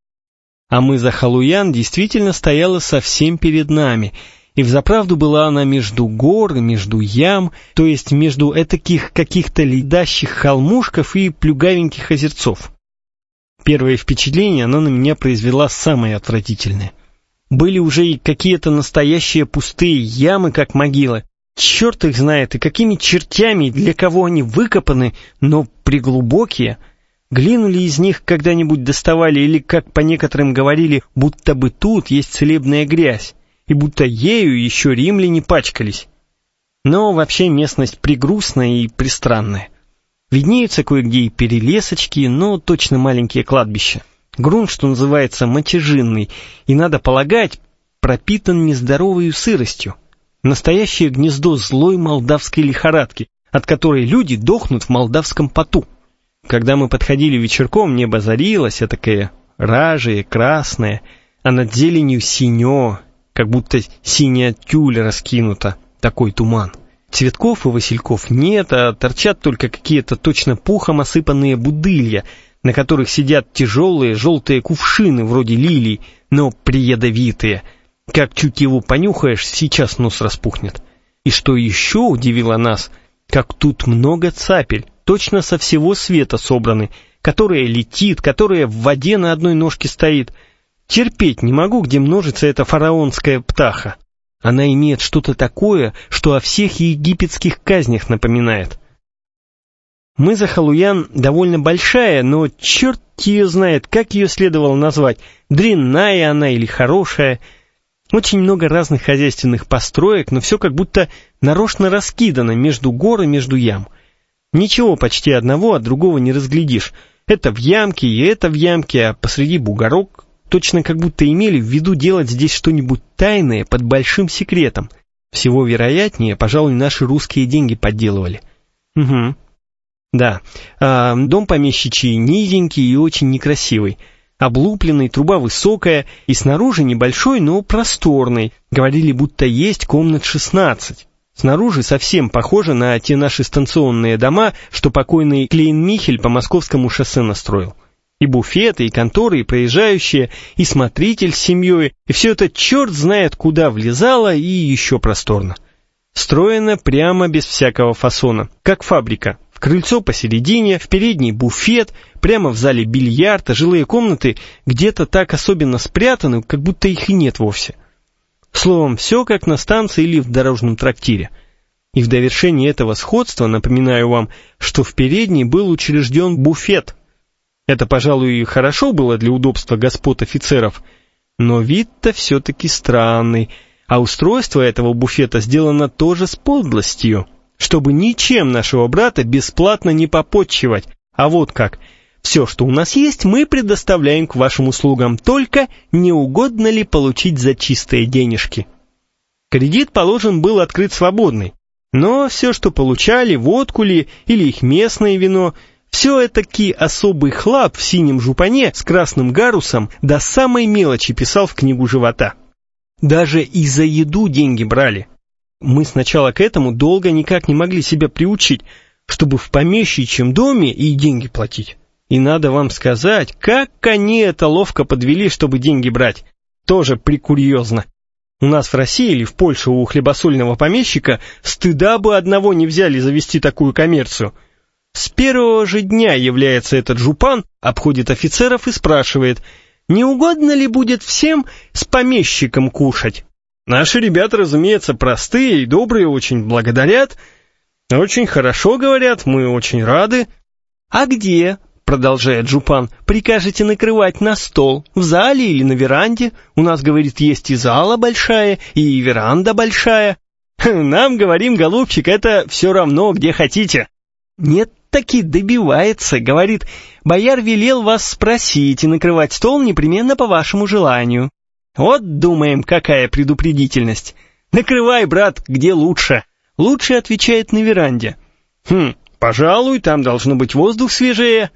B: А мыза Халуян действительно стояла совсем перед нами, и взаправду была она между гор, между ям, то есть между этаких каких-то ледащих холмушков и плюгавеньких озерцов. Первое впечатление она на меня произвела самое отвратительное. Были уже и какие-то настоящие пустые ямы, как могилы. Черт их знает, и какими чертями, для кого они выкопаны, но преглубокие. Глину ли из них когда-нибудь доставали, или, как по некоторым говорили, будто бы тут есть целебная грязь, и будто ею еще римляне пачкались. Но вообще местность пригрустная и пристранная. Виднеются кое-где и перелесочки, но точно маленькие кладбища. Грунт, что называется, мочежинный, и, надо полагать, пропитан нездоровой сыростью. Настоящее гнездо злой молдавской лихорадки, от которой люди дохнут в молдавском поту. Когда мы подходили вечерком, небо зарилось, этакое ражее, красное, а над зеленью синё, как будто синяя тюль раскинута, такой туман. Цветков и васильков нет, а торчат только какие-то точно пухом осыпанные будылья, на которых сидят тяжелые желтые кувшины вроде лилий, но приядовитые. Как чуть его понюхаешь, сейчас нос распухнет. И что еще удивило нас, как тут много цапель, точно со всего света собраны, которая летит, которая в воде на одной ножке стоит. Терпеть не могу, где множится эта фараонская птаха. Она имеет что-то такое, что о всех египетских казнях напоминает. Мыза Халуян довольно большая, но черт ее знает, как ее следовало назвать, дрянная она или хорошая. Очень много разных хозяйственных построек, но все как будто нарочно раскидано между гор и между ям. Ничего почти одного от другого не разглядишь. Это в ямке и это в ямке, а посреди бугорок. Точно как будто имели в виду делать здесь что-нибудь тайное под большим секретом. Всего вероятнее, пожалуй, наши русские деньги подделывали. Угу. Да, а дом помещичий низенький и очень некрасивый. Облупленный, труба высокая и снаружи небольшой, но просторный. Говорили, будто есть комнат шестнадцать. Снаружи совсем похоже на те наши станционные дома, что покойный Клейн-Михель по московскому шоссе настроил. И буфеты, и конторы, и проезжающие, и смотритель с семьей, и все это черт знает куда влезало и еще просторно. Строено прямо без всякого фасона, как фабрика. В крыльцо посередине, в передний буфет, прямо в зале бильярд, а жилые комнаты где-то так особенно спрятаны, как будто их и нет вовсе. Словом, все как на станции или в дорожном трактире. И в довершение этого сходства напоминаю вам, что в передней был учрежден буфет. Это, пожалуй, хорошо было для удобства господ офицеров, но вид-то все-таки странный, а устройство этого буфета сделано тоже с подлостью. чтобы ничем нашего брата бесплатно не попотчевать. А вот как. Все, что у нас есть, мы предоставляем к вашим услугам, только не угодно ли получить за чистые денежки. Кредит положен был открыт свободный, но все, что получали, водку ли или их местное вино, все этакий особый хлап в синем жупане с красным гарусом до самой мелочи писал в книгу живота. Даже и за еду деньги брали. Мы сначала к этому долго никак не могли себя приучить, чтобы в помещичьем доме и деньги платить. И надо вам сказать, как они это ловко подвели, чтобы деньги брать. Тоже прикурьезно. У нас в России или в Польше у хлебосольного помещика стыда бы одного не взяли завести такую коммерцию. С первого же дня является этот жупан, обходит офицеров и спрашивает, не угодно ли будет всем с помещиком кушать. Наши ребята, разумеется, простые и добрые, очень благодарят, очень хорошо говорят, мы очень рады. А где, продолжает жупан, прикажете накрывать на стол, в зале или на веранде? У нас, говорит, есть и зала большая, и веранда большая. Нам, говорим, голубчик, это все равно, где хотите. Нет, таки добивается, говорит, бояр велел вас спросить и накрывать стол непременно по вашему желанию. Вот, думаем, какая предупредительность. Накрывай, брат, где лучше. Лучше, отвечает, на веранде. Хм, пожалуй, там должно быть воздух свежее.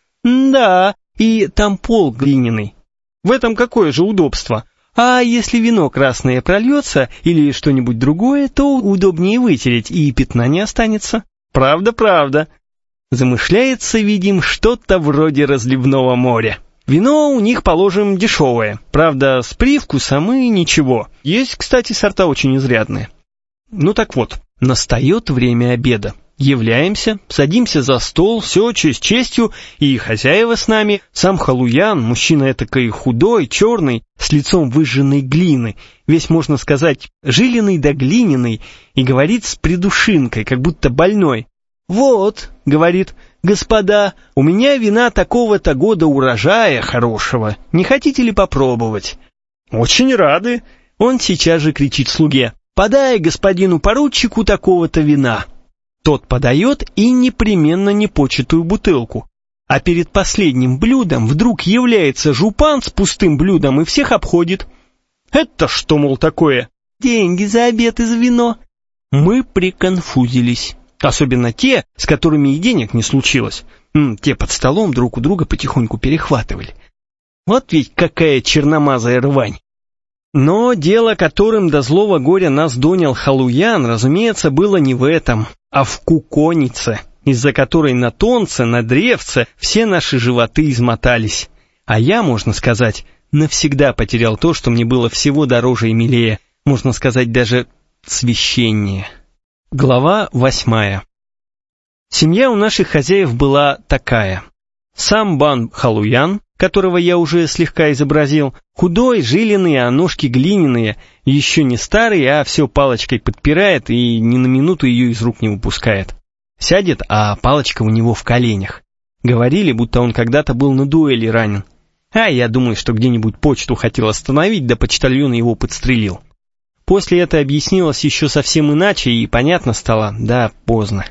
B: Да, и там пол глиняный. В этом какое же удобство? А если вино красное прольется или что-нибудь другое, то удобнее вытереть, и пятна не останется. Правда, правда. Замышляется, видим, что-то вроде разливного моря. Вино у них, положим, дешевое. Правда, с привкусом и ничего. Есть, кстати, сорта очень изрядные. Ну так вот, настает время обеда. Являемся, садимся за стол, все честь честью, и хозяева с нами. Сам Халуян, мужчина этакой худой, черный, с лицом выжженной глины, весь, можно сказать, жилиный да глиняный, и говорит с придушинкой, как будто больной. «Вот», — говорит, — «господа, у меня вина такого-то года урожая хорошего. Не хотите ли попробовать?» «Очень рады». Он сейчас же кричит слуге: «Подай господину поручику такого-то вина». Тот подает и непременно непочатую бутылку. А перед последним блюдом вдруг является жупан с пустым блюдом и всех обходит. «Это что, мол, такое?» «Деньги за обед и за вино». Мы приконфузились. Особенно те, с которыми и денег не случилось. М, те под столом друг у друга потихоньку перехватывали. Вот ведь какая черномазая рвань. Но дело, которым до злого горя нас донял Халуян, разумеется, было не в этом, а в куконице, из-за которой на тонце, на древце все наши животы измотались. А я, можно сказать, навсегда потерял то, что мне было всего дороже и милее, можно сказать, даже священнее. Глава восьмая. Семья у наших хозяев была такая. Сам бан Халуян, которого я уже слегка изобразил, худой, жилиный, а ножки глиняные, еще не старый, а все палочкой подпирает и ни на минуту ее из рук не выпускает. Сядет, а палочка у него в коленях. Говорили, будто он когда-то был на дуэли ранен. А я думаю, что где-нибудь почту хотел остановить, да почтальон его подстрелил. После это объяснилось еще совсем иначе, и понятно стало, да, поздно.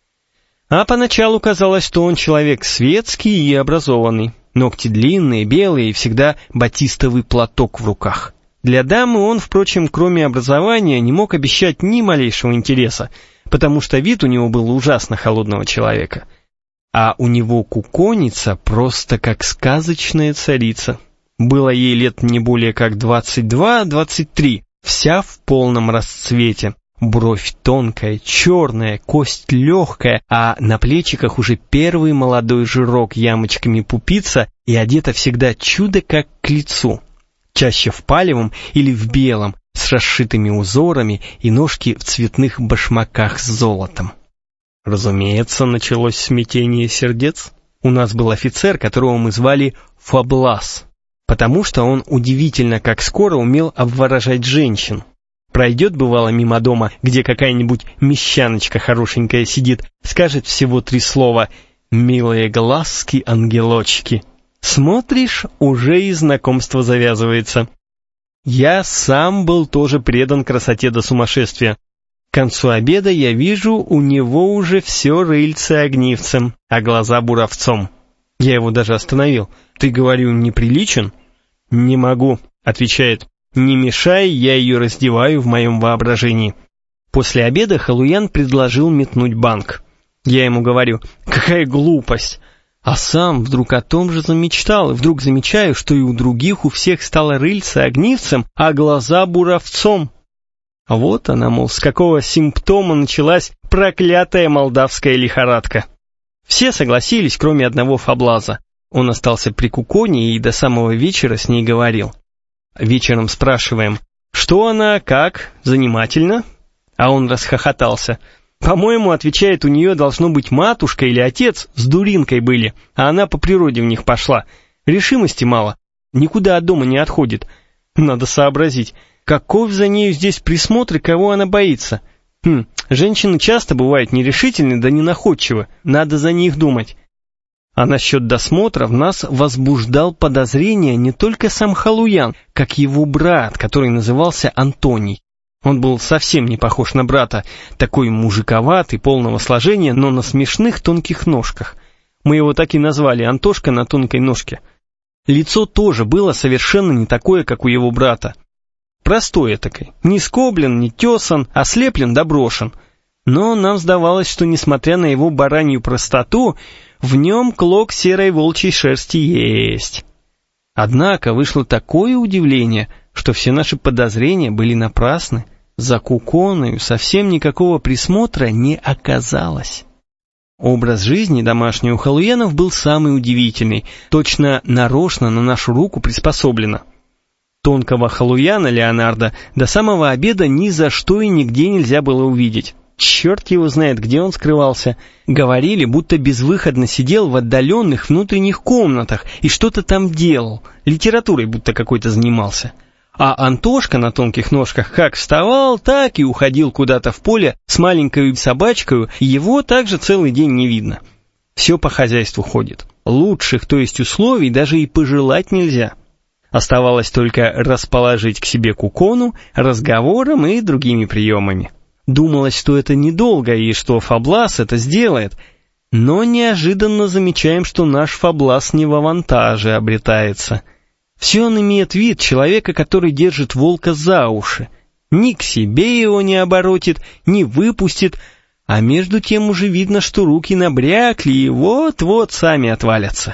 B: А поначалу казалось, что он человек светский и образованный. Ногти длинные, белые и всегда батистовый платок в руках. Для дамы он, впрочем, кроме образования, не мог обещать ни малейшего интереса, потому что вид у него был ужасно холодного человека. А у него куконица просто как сказочная царица. Было ей лет не более как двадцать два - двадцать три. Вся в полном расцвете. Бровь тонкая, черная, кость легкая, а на плечиках уже первый молодой жирок ямочками пупится, и одета всегда чудо как к лицу. Чаще в палевом или в белом, с расшитыми узорами, и ножки в цветных башмаках с золотом. Разумеется, началось смятение сердец. У нас был офицер, которого мы звали Фаблас, потому что он удивительно как скоро умел обворожать женщин. Пройдет, бывало, мимо дома, где какая-нибудь мещаночка хорошенькая сидит, скажет всего три слова «милые глазки, ангелочки». Смотришь, уже и знакомство завязывается. Я сам был тоже предан красоте до сумасшествия.
A: К концу обеда я вижу, у него уже все рыльце огнивцем, а глаза буровцом. Я его даже остановил. «Ты, говорю, неприличен?» «Не могу», — отвечает. «Не мешай, я ее раздеваю в моем воображении». После обеда Халуян предложил метнуть банк. Я ему говорю: «Какая глупость!» А сам вдруг о том же замечтал, и вдруг замечаю, что и у других у всех стало рыльце огнивцем, а глаза буровцом. Вот она, мол, с какого симптома началась проклятая молдавская лихорадка. Все согласились, кроме одного Фаблаза. Он остался при Куконе и до самого вечера с ней говорил. Вечером спрашиваем: «Что она, как, занимательно?» А он расхохотался. «По-моему, — отвечает, — у нее должно быть матушка или отец с дуринкой были, а она по природе в них пошла. Решимости мало, никуда от дома не отходит. Надо сообразить, каков за нею здесь присмотр и кого она боится. Хм, женщины часто бывают нерешительны да ненаходчивы, надо за них думать». А насчет досмотра в нас возбуждал подозрение не только сам Халуян, как его брат, который назывался Антоний. Он был совсем не похож на брата, такой мужиковатый, полного сложения, но на смешных тонких ножках. Мы его так и назвали — Антошка на тонкой ножке. Лицо тоже было совершенно не такое, как у его брата. Простое такое, не скоблен, не тесан, ослеплен да брошен. Но нам сдавалось, что, несмотря на его баранью простоту, в нем клок серой волчьей шерсти есть. Однако вышло такое удивление, что все наши подозрения были напрасны. За Куконою совсем никакого присмотра не оказалось. Образ жизни домашний у Халуянов был самый удивительный, точно нарочно на нашу руку приспособлено. Тонкого Халуяна Леонардо до самого обеда ни за что и нигде нельзя было увидеть. Черт его знает, где он скрывался. Говорили, будто безвыходно сидел в отдаленных внутренних комнатах и что-то там делал, литературой будто какой-то занимался. А Антошка на тонких ножках как вставал, так и уходил куда-то в поле с маленькой собачкой, и его также целый день не видно. Все по хозяйству ходит. Лучших, то есть условий, даже и пожелать нельзя. Оставалось только расположить к себе Кукону разговором и другими приемами. Думалось, что это недолго и что Фаблаз это сделает, но неожиданно замечаем, что наш Фаблаз не в авантаже обретается. Все он имеет вид человека, который держит волка за уши. Ни к себе его не оборотит, не выпустит, а между тем уже видно, что руки набрякли и вот-вот сами отвалятся.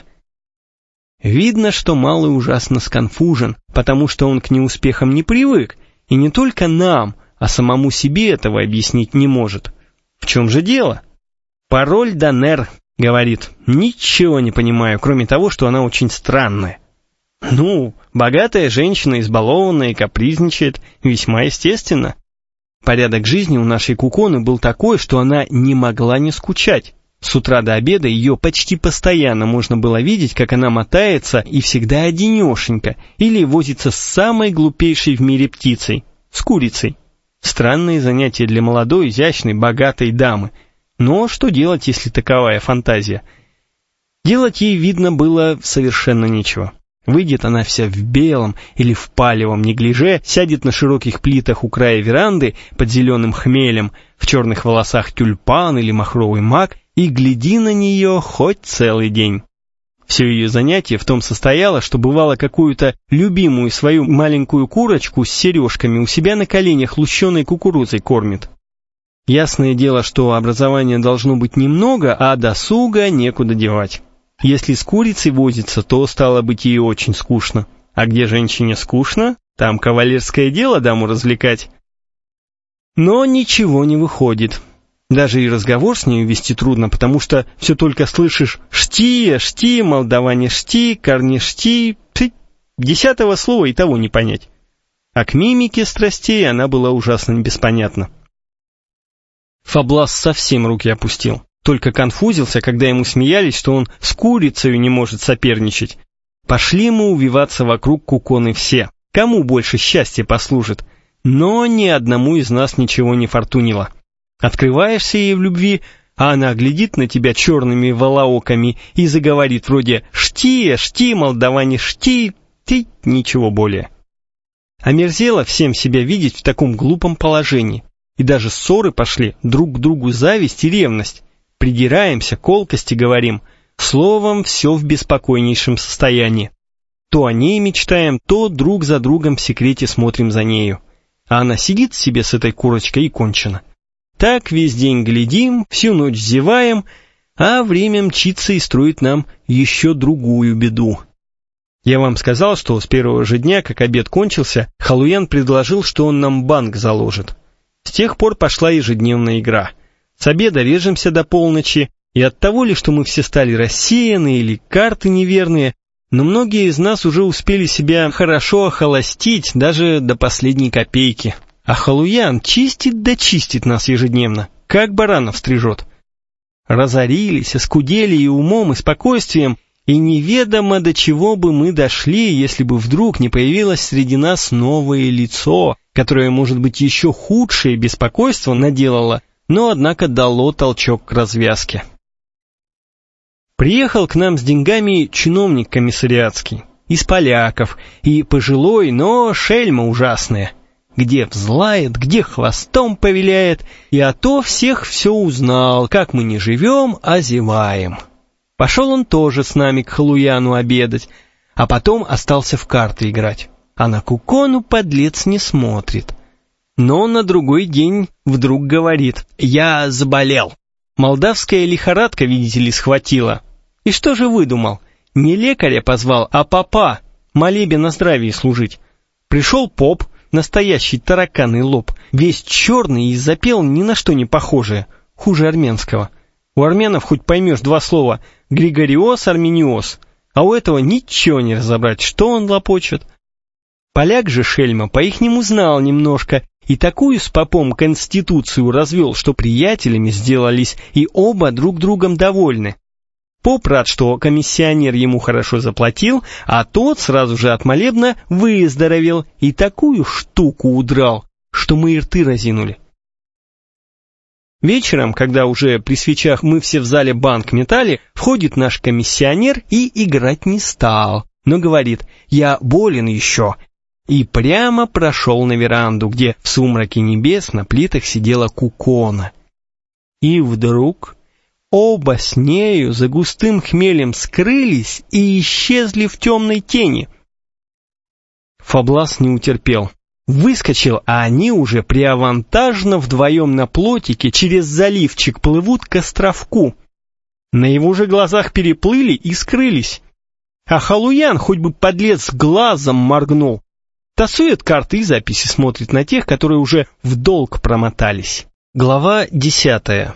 A: Видно, что малый ужасно сконфужен, потому что он к неуспехам не привык, и не только нам, а самому себе этого объяснить не может. В чем же дело? «Пароль Данер», — говорит, — «ничего не понимаю, кроме того, что она очень странная». Ну, богатая женщина, избалованная и капризничает, весьма естественно. Порядок жизни у нашей Куконы был такой, что она не могла не скучать. С утра до обеда ее почти постоянно можно было видеть, как она мотается и всегда одинешенька, или возится с самой глупейшей в мире птицей, с курицей. Странные занятия для молодой, изящной, богатой дамы. Но что делать, если таковая фантазия? Делать ей, видно, было совершенно нечего. Выйдет она вся в белом или в палевом неглиже, сядет на широких плитах у края веранды под зеленым хмелем, в черных волосах тюльпан или махровый мак, и гляди на нее хоть целый день. Все ее занятие в том состояло, что бывало какую-то любимую свою маленькую курочку с сережками у себя на коленях лущеной кукурузой кормит. Ясное дело, что образования должно быть немного, а досуга некуда девать. Если с курицей возиться, то стало быть ей очень скучно. А где женщине скучно, там кавалерское дело даму развлекать. Но ничего не выходит. Даже и разговор с нею вести трудно, потому что все только слышишь «шти, шти, молдаване шти, корни шти», пф, десятого слова и того не понять. А к мимике страстей она была ужасно беспонятна. Фаблаз совсем руки опустил. Только конфузился, когда ему смеялись, что он с курицей не может соперничать. Пошли мы увиваться вокруг Куконы все. Кому больше счастья послужит? Но ни одному из нас ничего не фортунило. Открываешься ей в любви, а она глядит на тебя черными волооками и заговорит вроде «шти, шти, молдаване, шти», ты ничего более. Омерзело всем себя видеть в таком глупом положении.
B: и даже ссоры пошли, друг к другу зависть и ревность. Придираемся, колкости говорим, словом, все в беспокойнейшем состоянии. То о ней мечтаем, то друг за другом в секрете смотрим за нею. А она сидит себе с этой курочкой и кончена. Так весь день глядим, всю ночь зеваем, а время мчится и строит нам еще другую беду. Я вам сказал, что с первого же дня, как обед кончился, Халуян предложил, что он нам банк заложит. С тех пор пошла ежедневная игра. С обеда режемся до полночи, и от того ли, что мы все стали рассеяны или карты неверные, но многие из нас уже успели себя хорошо охолостить, даже до последней копейки. А Халуян чистит да чистит нас ежедневно, как баранов стрижет. Разорились, оскудели и умом, и спокойствием, и неведомо до чего бы мы дошли, если бы вдруг не появилось среди нас новое лицо, которое, может быть, еще худшее беспокойство наделало, но, однако, дало толчок к развязке. Приехал к нам с деньгами чиновник комиссариатский, из поляков, и пожилой, но шельма ужасная, где взлает, где хвостом повиляет, и о то всех все узнал, как мы не живем, а зеваем. Пошел он тоже с нами к Халуяну обедать, а потом остался в карты играть, а на Кукону подлец не смотрит. Но на другой день вдруг говорит: «Я заболел. Молдавская лихорадка, видите ли, схватила». И что же выдумал? Не лекаря позвал, а попа, молебен на здравие служить. Пришел поп, настоящий тараканый лоб, весь черный и запел ни на что не похожее, хуже армянского. У армянов хоть поймешь два слова «Григориос», «Армениос», а у этого ничего не разобрать, что он лопочет. Поляк же шельма по-ихнему знал немножко и такую с попом конституцию развел, что приятелями сделались и оба друг другом довольны. Поп рад, что комиссионер ему хорошо заплатил, а тот сразу же от молебна выздоровел и такую штуку удрал, что мы и рты разинули. Вечером, когда уже при свечах мы все в зале банк метали, входит наш комиссионер и играть не стал, но говорит: «Я болен еще», и прямо прошел на веранду, где в сумраке небес на плитах сидела Кукона. И вдруг оба с нею за густым хмелем скрылись и исчезли в темной тени. Фоблас не утерпел. Выскочил, а они уже преавантажно вдвоем на плотике через заливчик плывут к островку. На его же глазах переплыли и скрылись. А Халуян хоть бы подлец глазом моргнул. Тасует карты и записи смотрит на тех, которые уже в долг промотались. Глава десятая.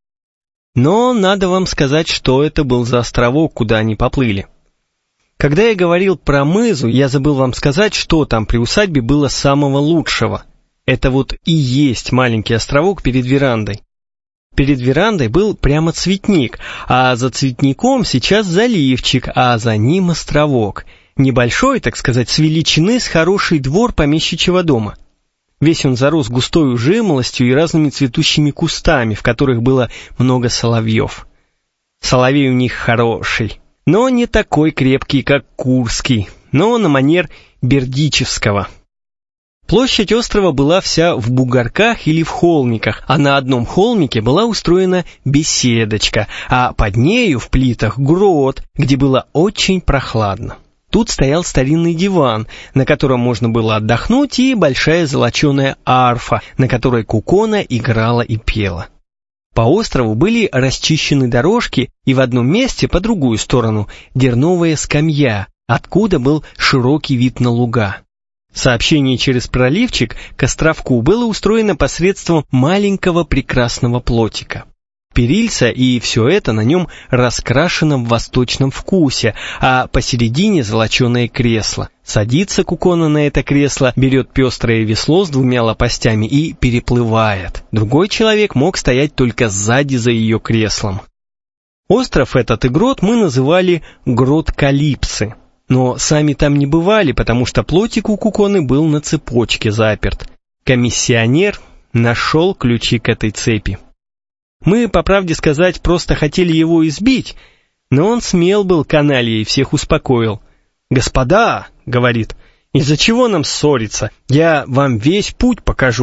B: Но надо вам сказать, что это был за островок, куда они поплыли. Когда я говорил про Мызу, я забыл вам сказать, что там при усадьбе было самого лучшего. Это вот и есть маленький островок перед верандой. Перед верандой был прямо цветник, а за цветником сейчас заливчик, а за ним островок. Небольшой, так сказать, с величины, с хороший двор помещичьего дома. Весь он зарос густой жимолостью и разными цветущими кустами, в которых было много соловьев. Соловей у них хороший, но не такой крепкий, как Курский, но на манер Бердичевского. Площадь острова была вся в бугорках или в холмиках, а на одном холмике была устроена беседочка, а под нею в плитах грот, где было очень прохладно. Тут стоял старинный диван, на котором можно было отдохнуть, и большая золоченая арфа, на которой Кукона играла и пела. По острову были расчищены дорожки, и в одном месте, по другую сторону, дерновая скамья, откуда был широкий вид на луга. Сообщение через проливчик к островку было устроено посредством маленького прекрасного плотика. Перильца и все это на нем раскрашено в восточном вкусе, а посередине золоченое кресло. Садится Кукона на это кресло, берет пестрое весло с двумя лопастями и переплывает. Другой человек мог стоять только сзади за ее креслом. Остров этот и грот мы называли грот Калипсы, но сами там не бывали, потому что плотик у Куконы был на цепочке заперт. Комиссионер нашел ключи к этой цепи. Мы, по правде сказать, просто хотели его избить, но он смел был каналья и всех успокоил. «Господа, — говорит, — из-за чего нам ссориться? Я вам весь путь покажу.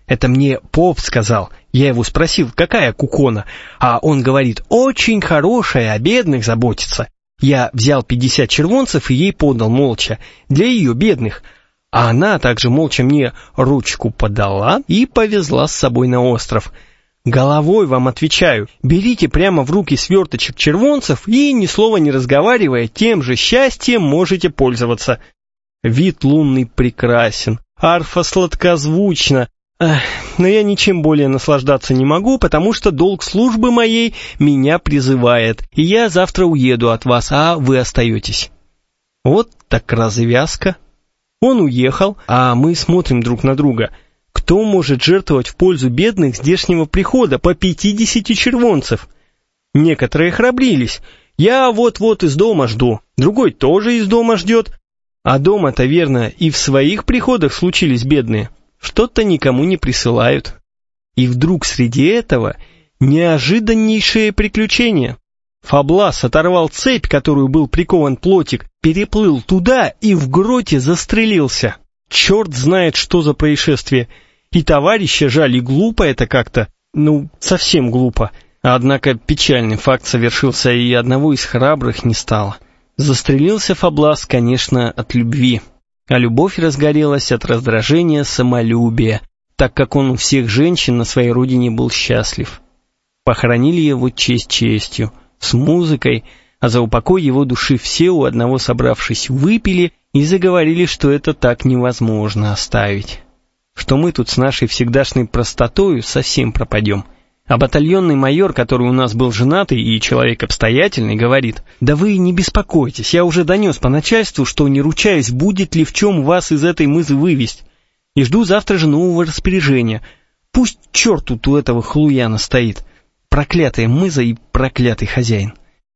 B: Это мне поп сказал. Я его спросил, какая кукона, а он говорит, очень хорошая, о бедных заботится. Я взял пятьдесят червонцев и ей подал молча, для ее бедных. А она также молча мне ручку подала и повезла с собой на остров. Головой вам отвечаю, берите прямо в руки сверточек червонцев и, ни слова не разговаривая, тем же счастьем можете пользоваться. Вид лунный прекрасен, арфа сладкозвучна, эх, но я ничем более наслаждаться не могу, потому что долг службы моей меня призывает, и я завтра уеду от вас, а вы остаетесь. Вот так развязка. Он уехал, а мы смотрим друг на друга. Кто может жертвовать в пользу бедных здешнего прихода по пятидесяти червонцев? Некоторые храбрились. Я вот-вот из дома жду, другой тоже из дома ждет. А дома-то, верно, и в своих приходах случились бедные. Что-то никому не присылают. И вдруг среди этого неожиданнейшее приключение. Фаблас оторвал цепь, которую был прикован плотик, переплыл туда и в гроте застрелился. Черт знает, что за происшествие. И товарища жаль, и глупо это как-то. Ну, совсем глупо. Однако печальный факт совершился, и одного из храбрых не стало. Застрелился Фаблас, конечно, от любви. А любовь разгорелась от раздражения самолюбия, так как он у всех женщин на своей родине был счастлив. Похоронили его честь честью, с музыкой, а за упокой его души все у одного собравшись выпили и заговорили, что это так невозможно оставить. Что мы тут с нашей всегдашней простотою совсем пропадем. А батальонный майор, который у нас был женатый и человек обстоятельный, говорит: «Да вы не беспокойтесь, я уже донес по начальству, что не ручаюсь, будет ли в чем вас из этой мызы вывезть. И жду завтра же нового распоряжения. Пусть черт тут у этого Халуяна стоит. Проклятая мыза и проклятый хозяин».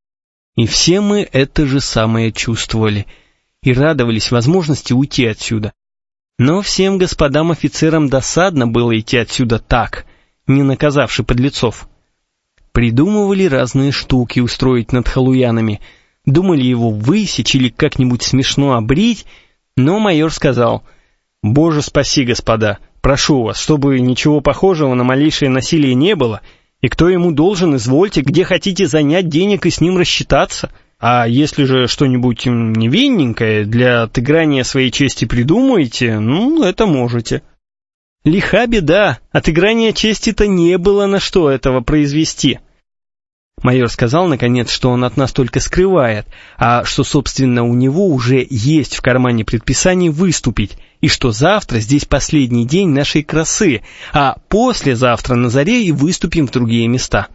B: И все мы это же самое чувствовали и радовались возможности уйти отсюда. Но всем господам офицерам досадно было идти отсюда так, не наказавши подлецов. Придумывали разные штуки устроить над халуянами, думали его высечь или как-нибудь смешно обрить, но майор сказал: «Боже спаси, господа, прошу вас, чтобы ничего похожего на малейшее насилие не было, и кто ему должен, извольте, где хотите занять денег и с ним рассчитаться. А если же что-нибудь невинненькое для отыграния своей чести придумаете, ну, это можете». Лиха беда, отыграния чести-то не было на что этого произвести. Майор сказал, наконец, что он от нас только скрывает, а что, собственно, у него уже есть в кармане предписание выступить, и что завтра здесь последний день нашей красы, а послезавтра на заре и выступим в другие места.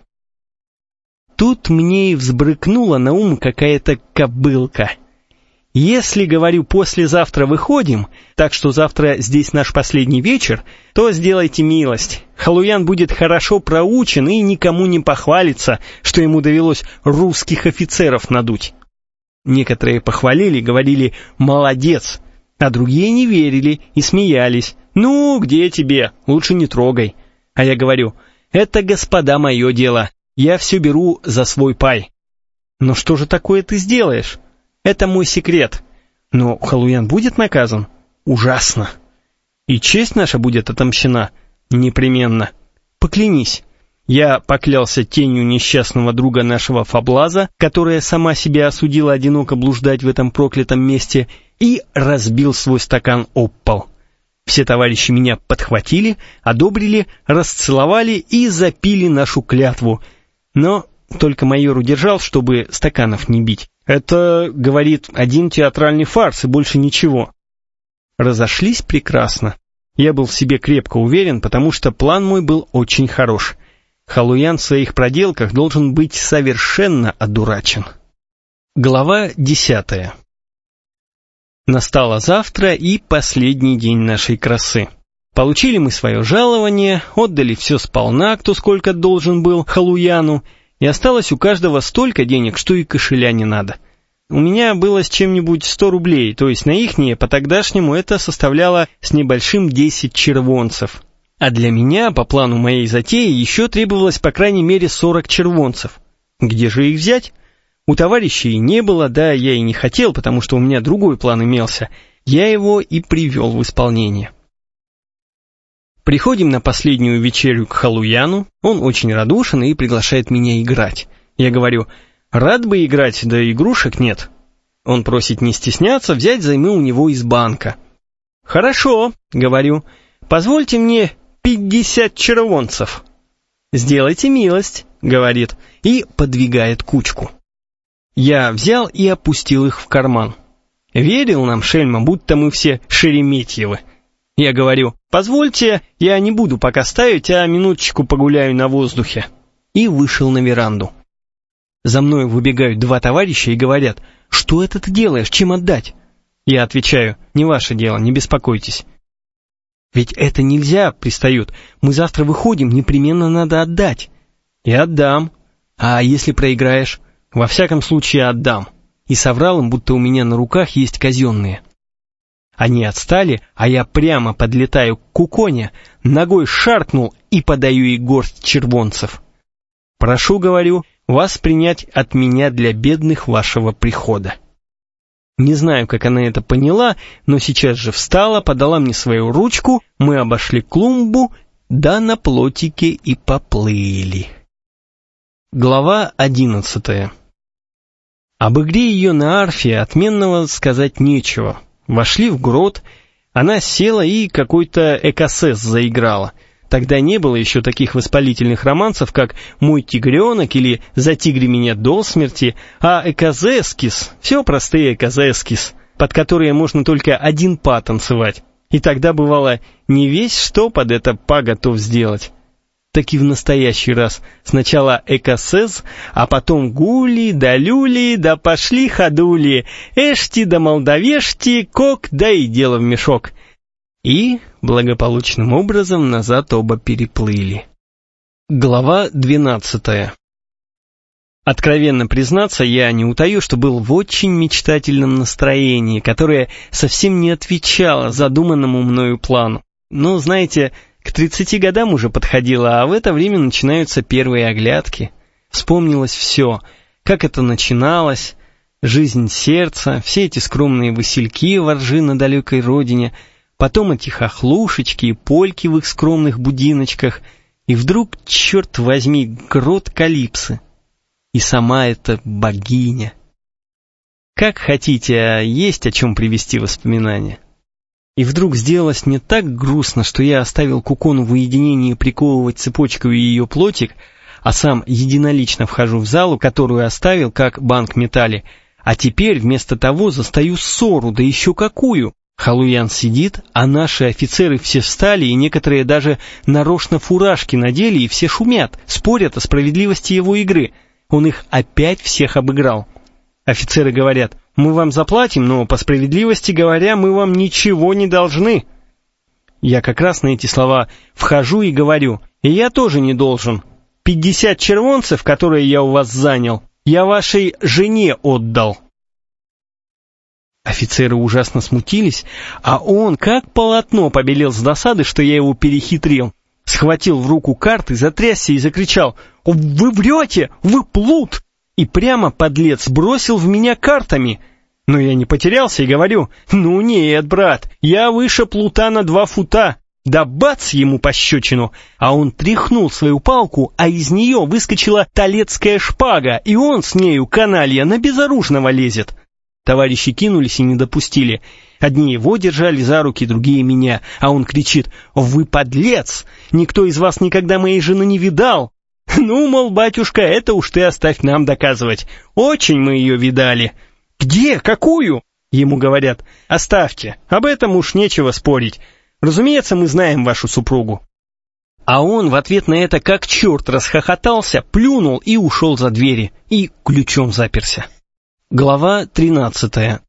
B: Тут мне и взбрыкнула на ум какая-то кобылка. Если, говорю, послезавтра выходим, так что завтра здесь наш последний вечер, то сделайте милость. Халуян будет хорошо проучен и никому не похвалится, что ему довелось русских офицеров надуть. Некоторые похвалили, говорили «молодец», а другие не верили и смеялись. «Ну, где тебе? Лучше не трогай». А я говорю: «Это, господа, мое дело, я все беру за свой пай». «Ну что же такое ты сделаешь?» «Это мой секрет. Но Халуян будет наказан?» «Ужасно». «И честь наша будет отомщена?» «Непременно». «Поклянись». Я поклялся тенью несчастного друга нашего Фаблаза, которая сама себя осудила одиноко блуждать в этом проклятом месте, и разбил свой стакан об пол. Все товарищи меня подхватили, одобрили, расцеловали и запили нашу клятву. Но только майор удержал, чтобы стаканов не бить. «Это, — говорит, — один театральный фарс и больше ничего». Разошлись прекрасно. Я был в себе крепко уверен, потому что план мой был очень хорош. Халуян в своих проделках должен быть совершенно одурачен. Глава десятая. Настало завтра и последний день нашей красы. Получили мы свое жалование, отдали все сполна, кто сколько должен был Халуяну, и осталось у каждого столько денег, что и кошеля не надо. У меня было с чем-нибудь сто рублей, то есть на ихнее по-тогдашнему это составляло с небольшим десять червонцев. А для меня, по плану моей затеи, еще требовалось по крайней мере сорок червонцев. Где же их взять? У товарищей не было, да я и не хотел, потому что у меня другой план имелся. Я его и привел в исполнение.
A: Приходим на последнюю вечерю к Халуяну, он очень радушен и приглашает меня играть. Я говорю: рад бы играть, да игрушек нет. Он просит не стесняться, взять займы у него из банка. Хорошо, говорю, позвольте мне пятьдесят червонцев. Сделайте милость, говорит, и подвигает кучку. Я взял и опустил их в карман. Верил нам шельма, будто мы все Шереметьевы. Я говорю: позвольте, я не буду пока ставить, а минуточку погуляю на воздухе. И вышел на веранду. За мной выбегают два товарища и говорят: что это ты делаешь, чем отдать? Я отвечаю: не ваше дело, не беспокойтесь. Ведь это нельзя, пристают, мы завтра выходим, непременно надо отдать. И отдам. А если проиграешь? Во всяком случае отдам. И соврал им, будто у меня на руках есть казенные. Они отстали, а я прямо подлетаю к куконе, ногой шаркнул и подаю ей горсть червонцев. Прошу, говорю, вас принять от меня для бедных вашего прихода. Не знаю, как она это поняла, но сейчас же встала, подала мне свою ручку, мы обошли клумбу, да на плотике и поплыли. Глава одиннадцатая. Об игре ее на арфе отменного сказать нечего. Вошли в грот, она села и какой-то экосес заиграла. Тогда не было еще таких воспалительных романсов, как «Мой тигренок» или «За тигри меня до смерти», а экозескис, все простые экозескис, под которые можно только один па танцевать. И тогда бывало не весь что под это па готов сделать. Так и в настоящий раз. Сначала экосез, а потом гули, да люли, да пошли ходули, эшти да молдавешти, кок, да и дело в мешок. И благополучным образом назад оба переплыли. Глава двенадцатая. Откровенно признаться, я не утаю, что был в очень мечтательном настроении, которое совсем не отвечало задуманному мною плану. Но, знаете, к тридцати годам уже подходило, а в это время начинаются первые оглядки. Вспомнилось все, как это начиналось, жизнь сердца, все эти скромные васильки во ржи на далекой родине, потом эти хохлушечки и польки в их скромных будиночках, и вдруг, черт возьми, грот Калипсы. И сама эта богиня. Как хотите, а есть о чем привести воспоминания. И вдруг сделалось мне так грустно, что я оставил кукону в уединении приковывать цепочкой ее плотик, а сам единолично вхожу в залу, которую оставил как банк металли, а теперь вместо того застаю ссору, да еще какую. Халуян сидит, а наши офицеры все встали, и некоторые даже нарочно фуражки надели, и все шумят, спорят о справедливости его игры. Он их опять всех обыграл. Офицеры говорят: мы вам заплатим, но, по справедливости говоря, мы вам ничего не должны. Я как раз на эти слова вхожу и говорю: и я тоже не должен. Пятьдесят червонцев, которые я у вас занял, я вашей жене отдал. Офицеры ужасно смутились, а он как полотно побелел с досады, что я его перехитрил. Схватил в руку карты, затрясся и закричал: «Вы врете! Вы плут!» И прямо, подлец, бросил в меня картами. Но я не потерялся и говорю: «Ну нет, брат, я выше плута на два фута». Да бац ему пощечину, а он тряхнул свою палку, а из нее выскочила талецкая шпага, и он с нею, каналья, на безоружного лезет. Товарищи кинулись и не допустили. Одни его держали за руки, другие меня, а он кричит: «Вы подлец! Никто из вас никогда моей жены не видал!» «Ну, мол, батюшка, это уж ты оставь нам доказывать. Очень мы ее видали». «Где? Какую?» Ему говорят: «Оставьте, об этом уж нечего спорить. Разумеется, мы знаем вашу супругу». А он в ответ на это как черт расхохотался, плюнул и ушел за двери, и ключом заперся. Глава тринадцатая.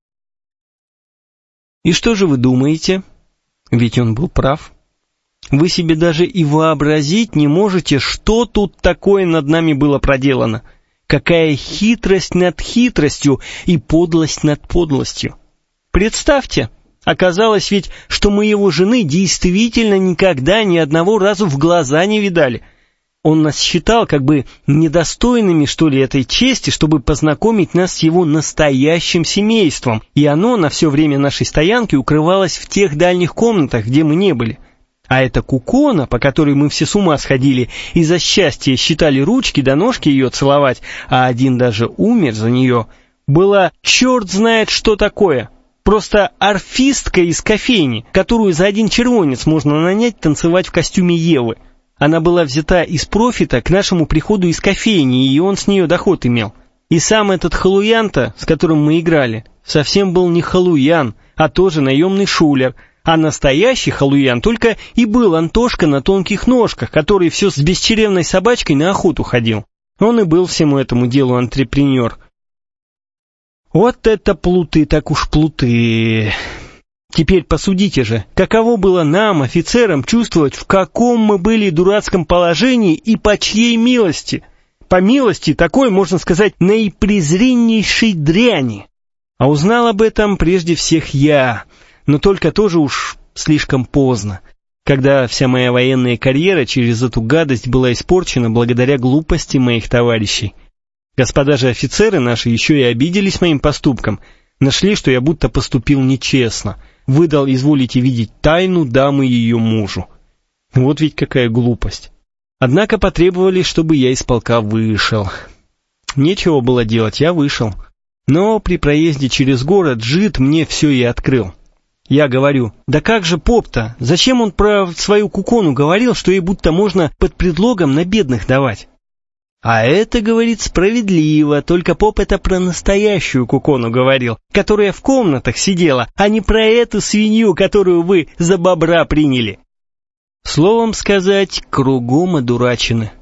A: И что же вы думаете? Ведь он был прав. Вы себе даже и вообразить не можете, что тут такое над нами было проделано. Какая хитрость над хитростью и подлость над подлостью. Представьте, оказалось ведь, что мы его жены действительно никогда ни одного разу в глаза не видали. Он нас считал как бы недостойными, что ли, этой чести, чтобы познакомить нас с его настоящим семейством, и оно на все время нашей стоянки укрывалось в тех дальних комнатах, где мы не были.
B: А эта кукона, по которой мы все с ума сходили, из-за счастья считали ручки до ножки ее целовать, а один даже умер за нее, была черт знает что такое. Просто орфистка из кофейни, которую за один червонец можно нанять танцевать в костюме Евы. Она была взята из профита к нашему приходу из кофейни, и он с нее доход имел. И сам этот халуян-то, с которым мы играли, совсем был не халуян, а тоже наемный шулер. А настоящий халуян только и был Антошка на тонких ножках, который все с бесчеревной собачкой на охоту ходил. Он и был всему этому делу антрепренер. Вот это плуты, так уж плуты. Теперь посудите же, каково было нам, офицерам, чувствовать, в каком мы были дурацком положении и по чьей милости. По милости такой, можно сказать, наипрезреннейшей дряни. А узнал об этом прежде всех я, но только тоже уж слишком поздно, когда вся моя военная карьера через эту гадость была испорчена благодаря глупости моих товарищей. Господа же офицеры наши еще и обиделись моим поступком, нашли, что я будто поступил нечестно, выдал, изволите видеть, тайну дамы ее мужу. Вот ведь какая глупость. Однако потребовали, чтобы я из полка вышел. Нечего было делать, я вышел. Но при проезде через город жид мне все и открыл. Я говорю, да как же поп-то? Зачем он про свою кукону говорил, что ей будто можно под предлогом на бедных давать? А это, говорит, справедливо, только поп это про настоящую кукону говорил, которая в комнатах сидела, а не про эту свинью, которую вы за бобра приняли. Словом сказать, кругом одурачены.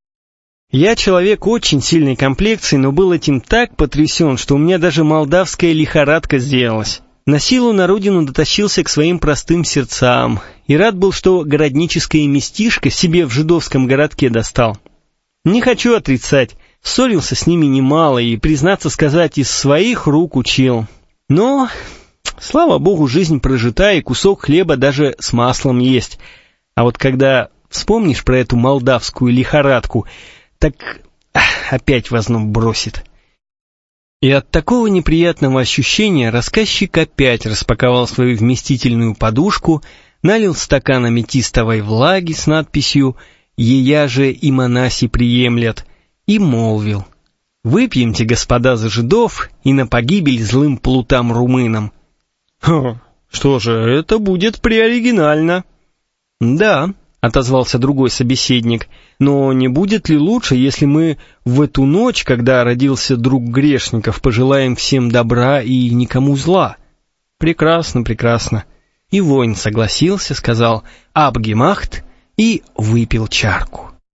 B: Я человек очень сильной комплекции, но был этим так потрясен, что у меня даже молдавская лихорадка сделалась. На силу на родину дотащился к своим простым сердцам и рад был, что городническое местишко себе в жидовском городке достал. Не хочу отрицать, ссорился с ними немало и, признаться сказать, из своих рук учил. Но, слава богу, жизнь прожита и кусок хлеба даже с маслом есть. А вот когда вспомнишь про эту молдавскую лихорадку, так ах, опять в озноб бросит. И от такого неприятного ощущения рассказчик опять распаковал свою вместительную подушку, налил стакан аметистовой влаги с надписью «Ея же и монаси приемлят» и молвил: «Выпьемте, господа, за жидов и на погибель злым плутам-румынам». «Ха, что же, это будет преоригинально». «Да», — отозвался другой собеседник, «но не будет ли лучше, если мы в эту ночь, когда родился друг грешников, пожелаем всем добра и никому зла?» «Прекрасно, прекрасно». И воин согласился, сказал «Абгемахт» и выпил чарку.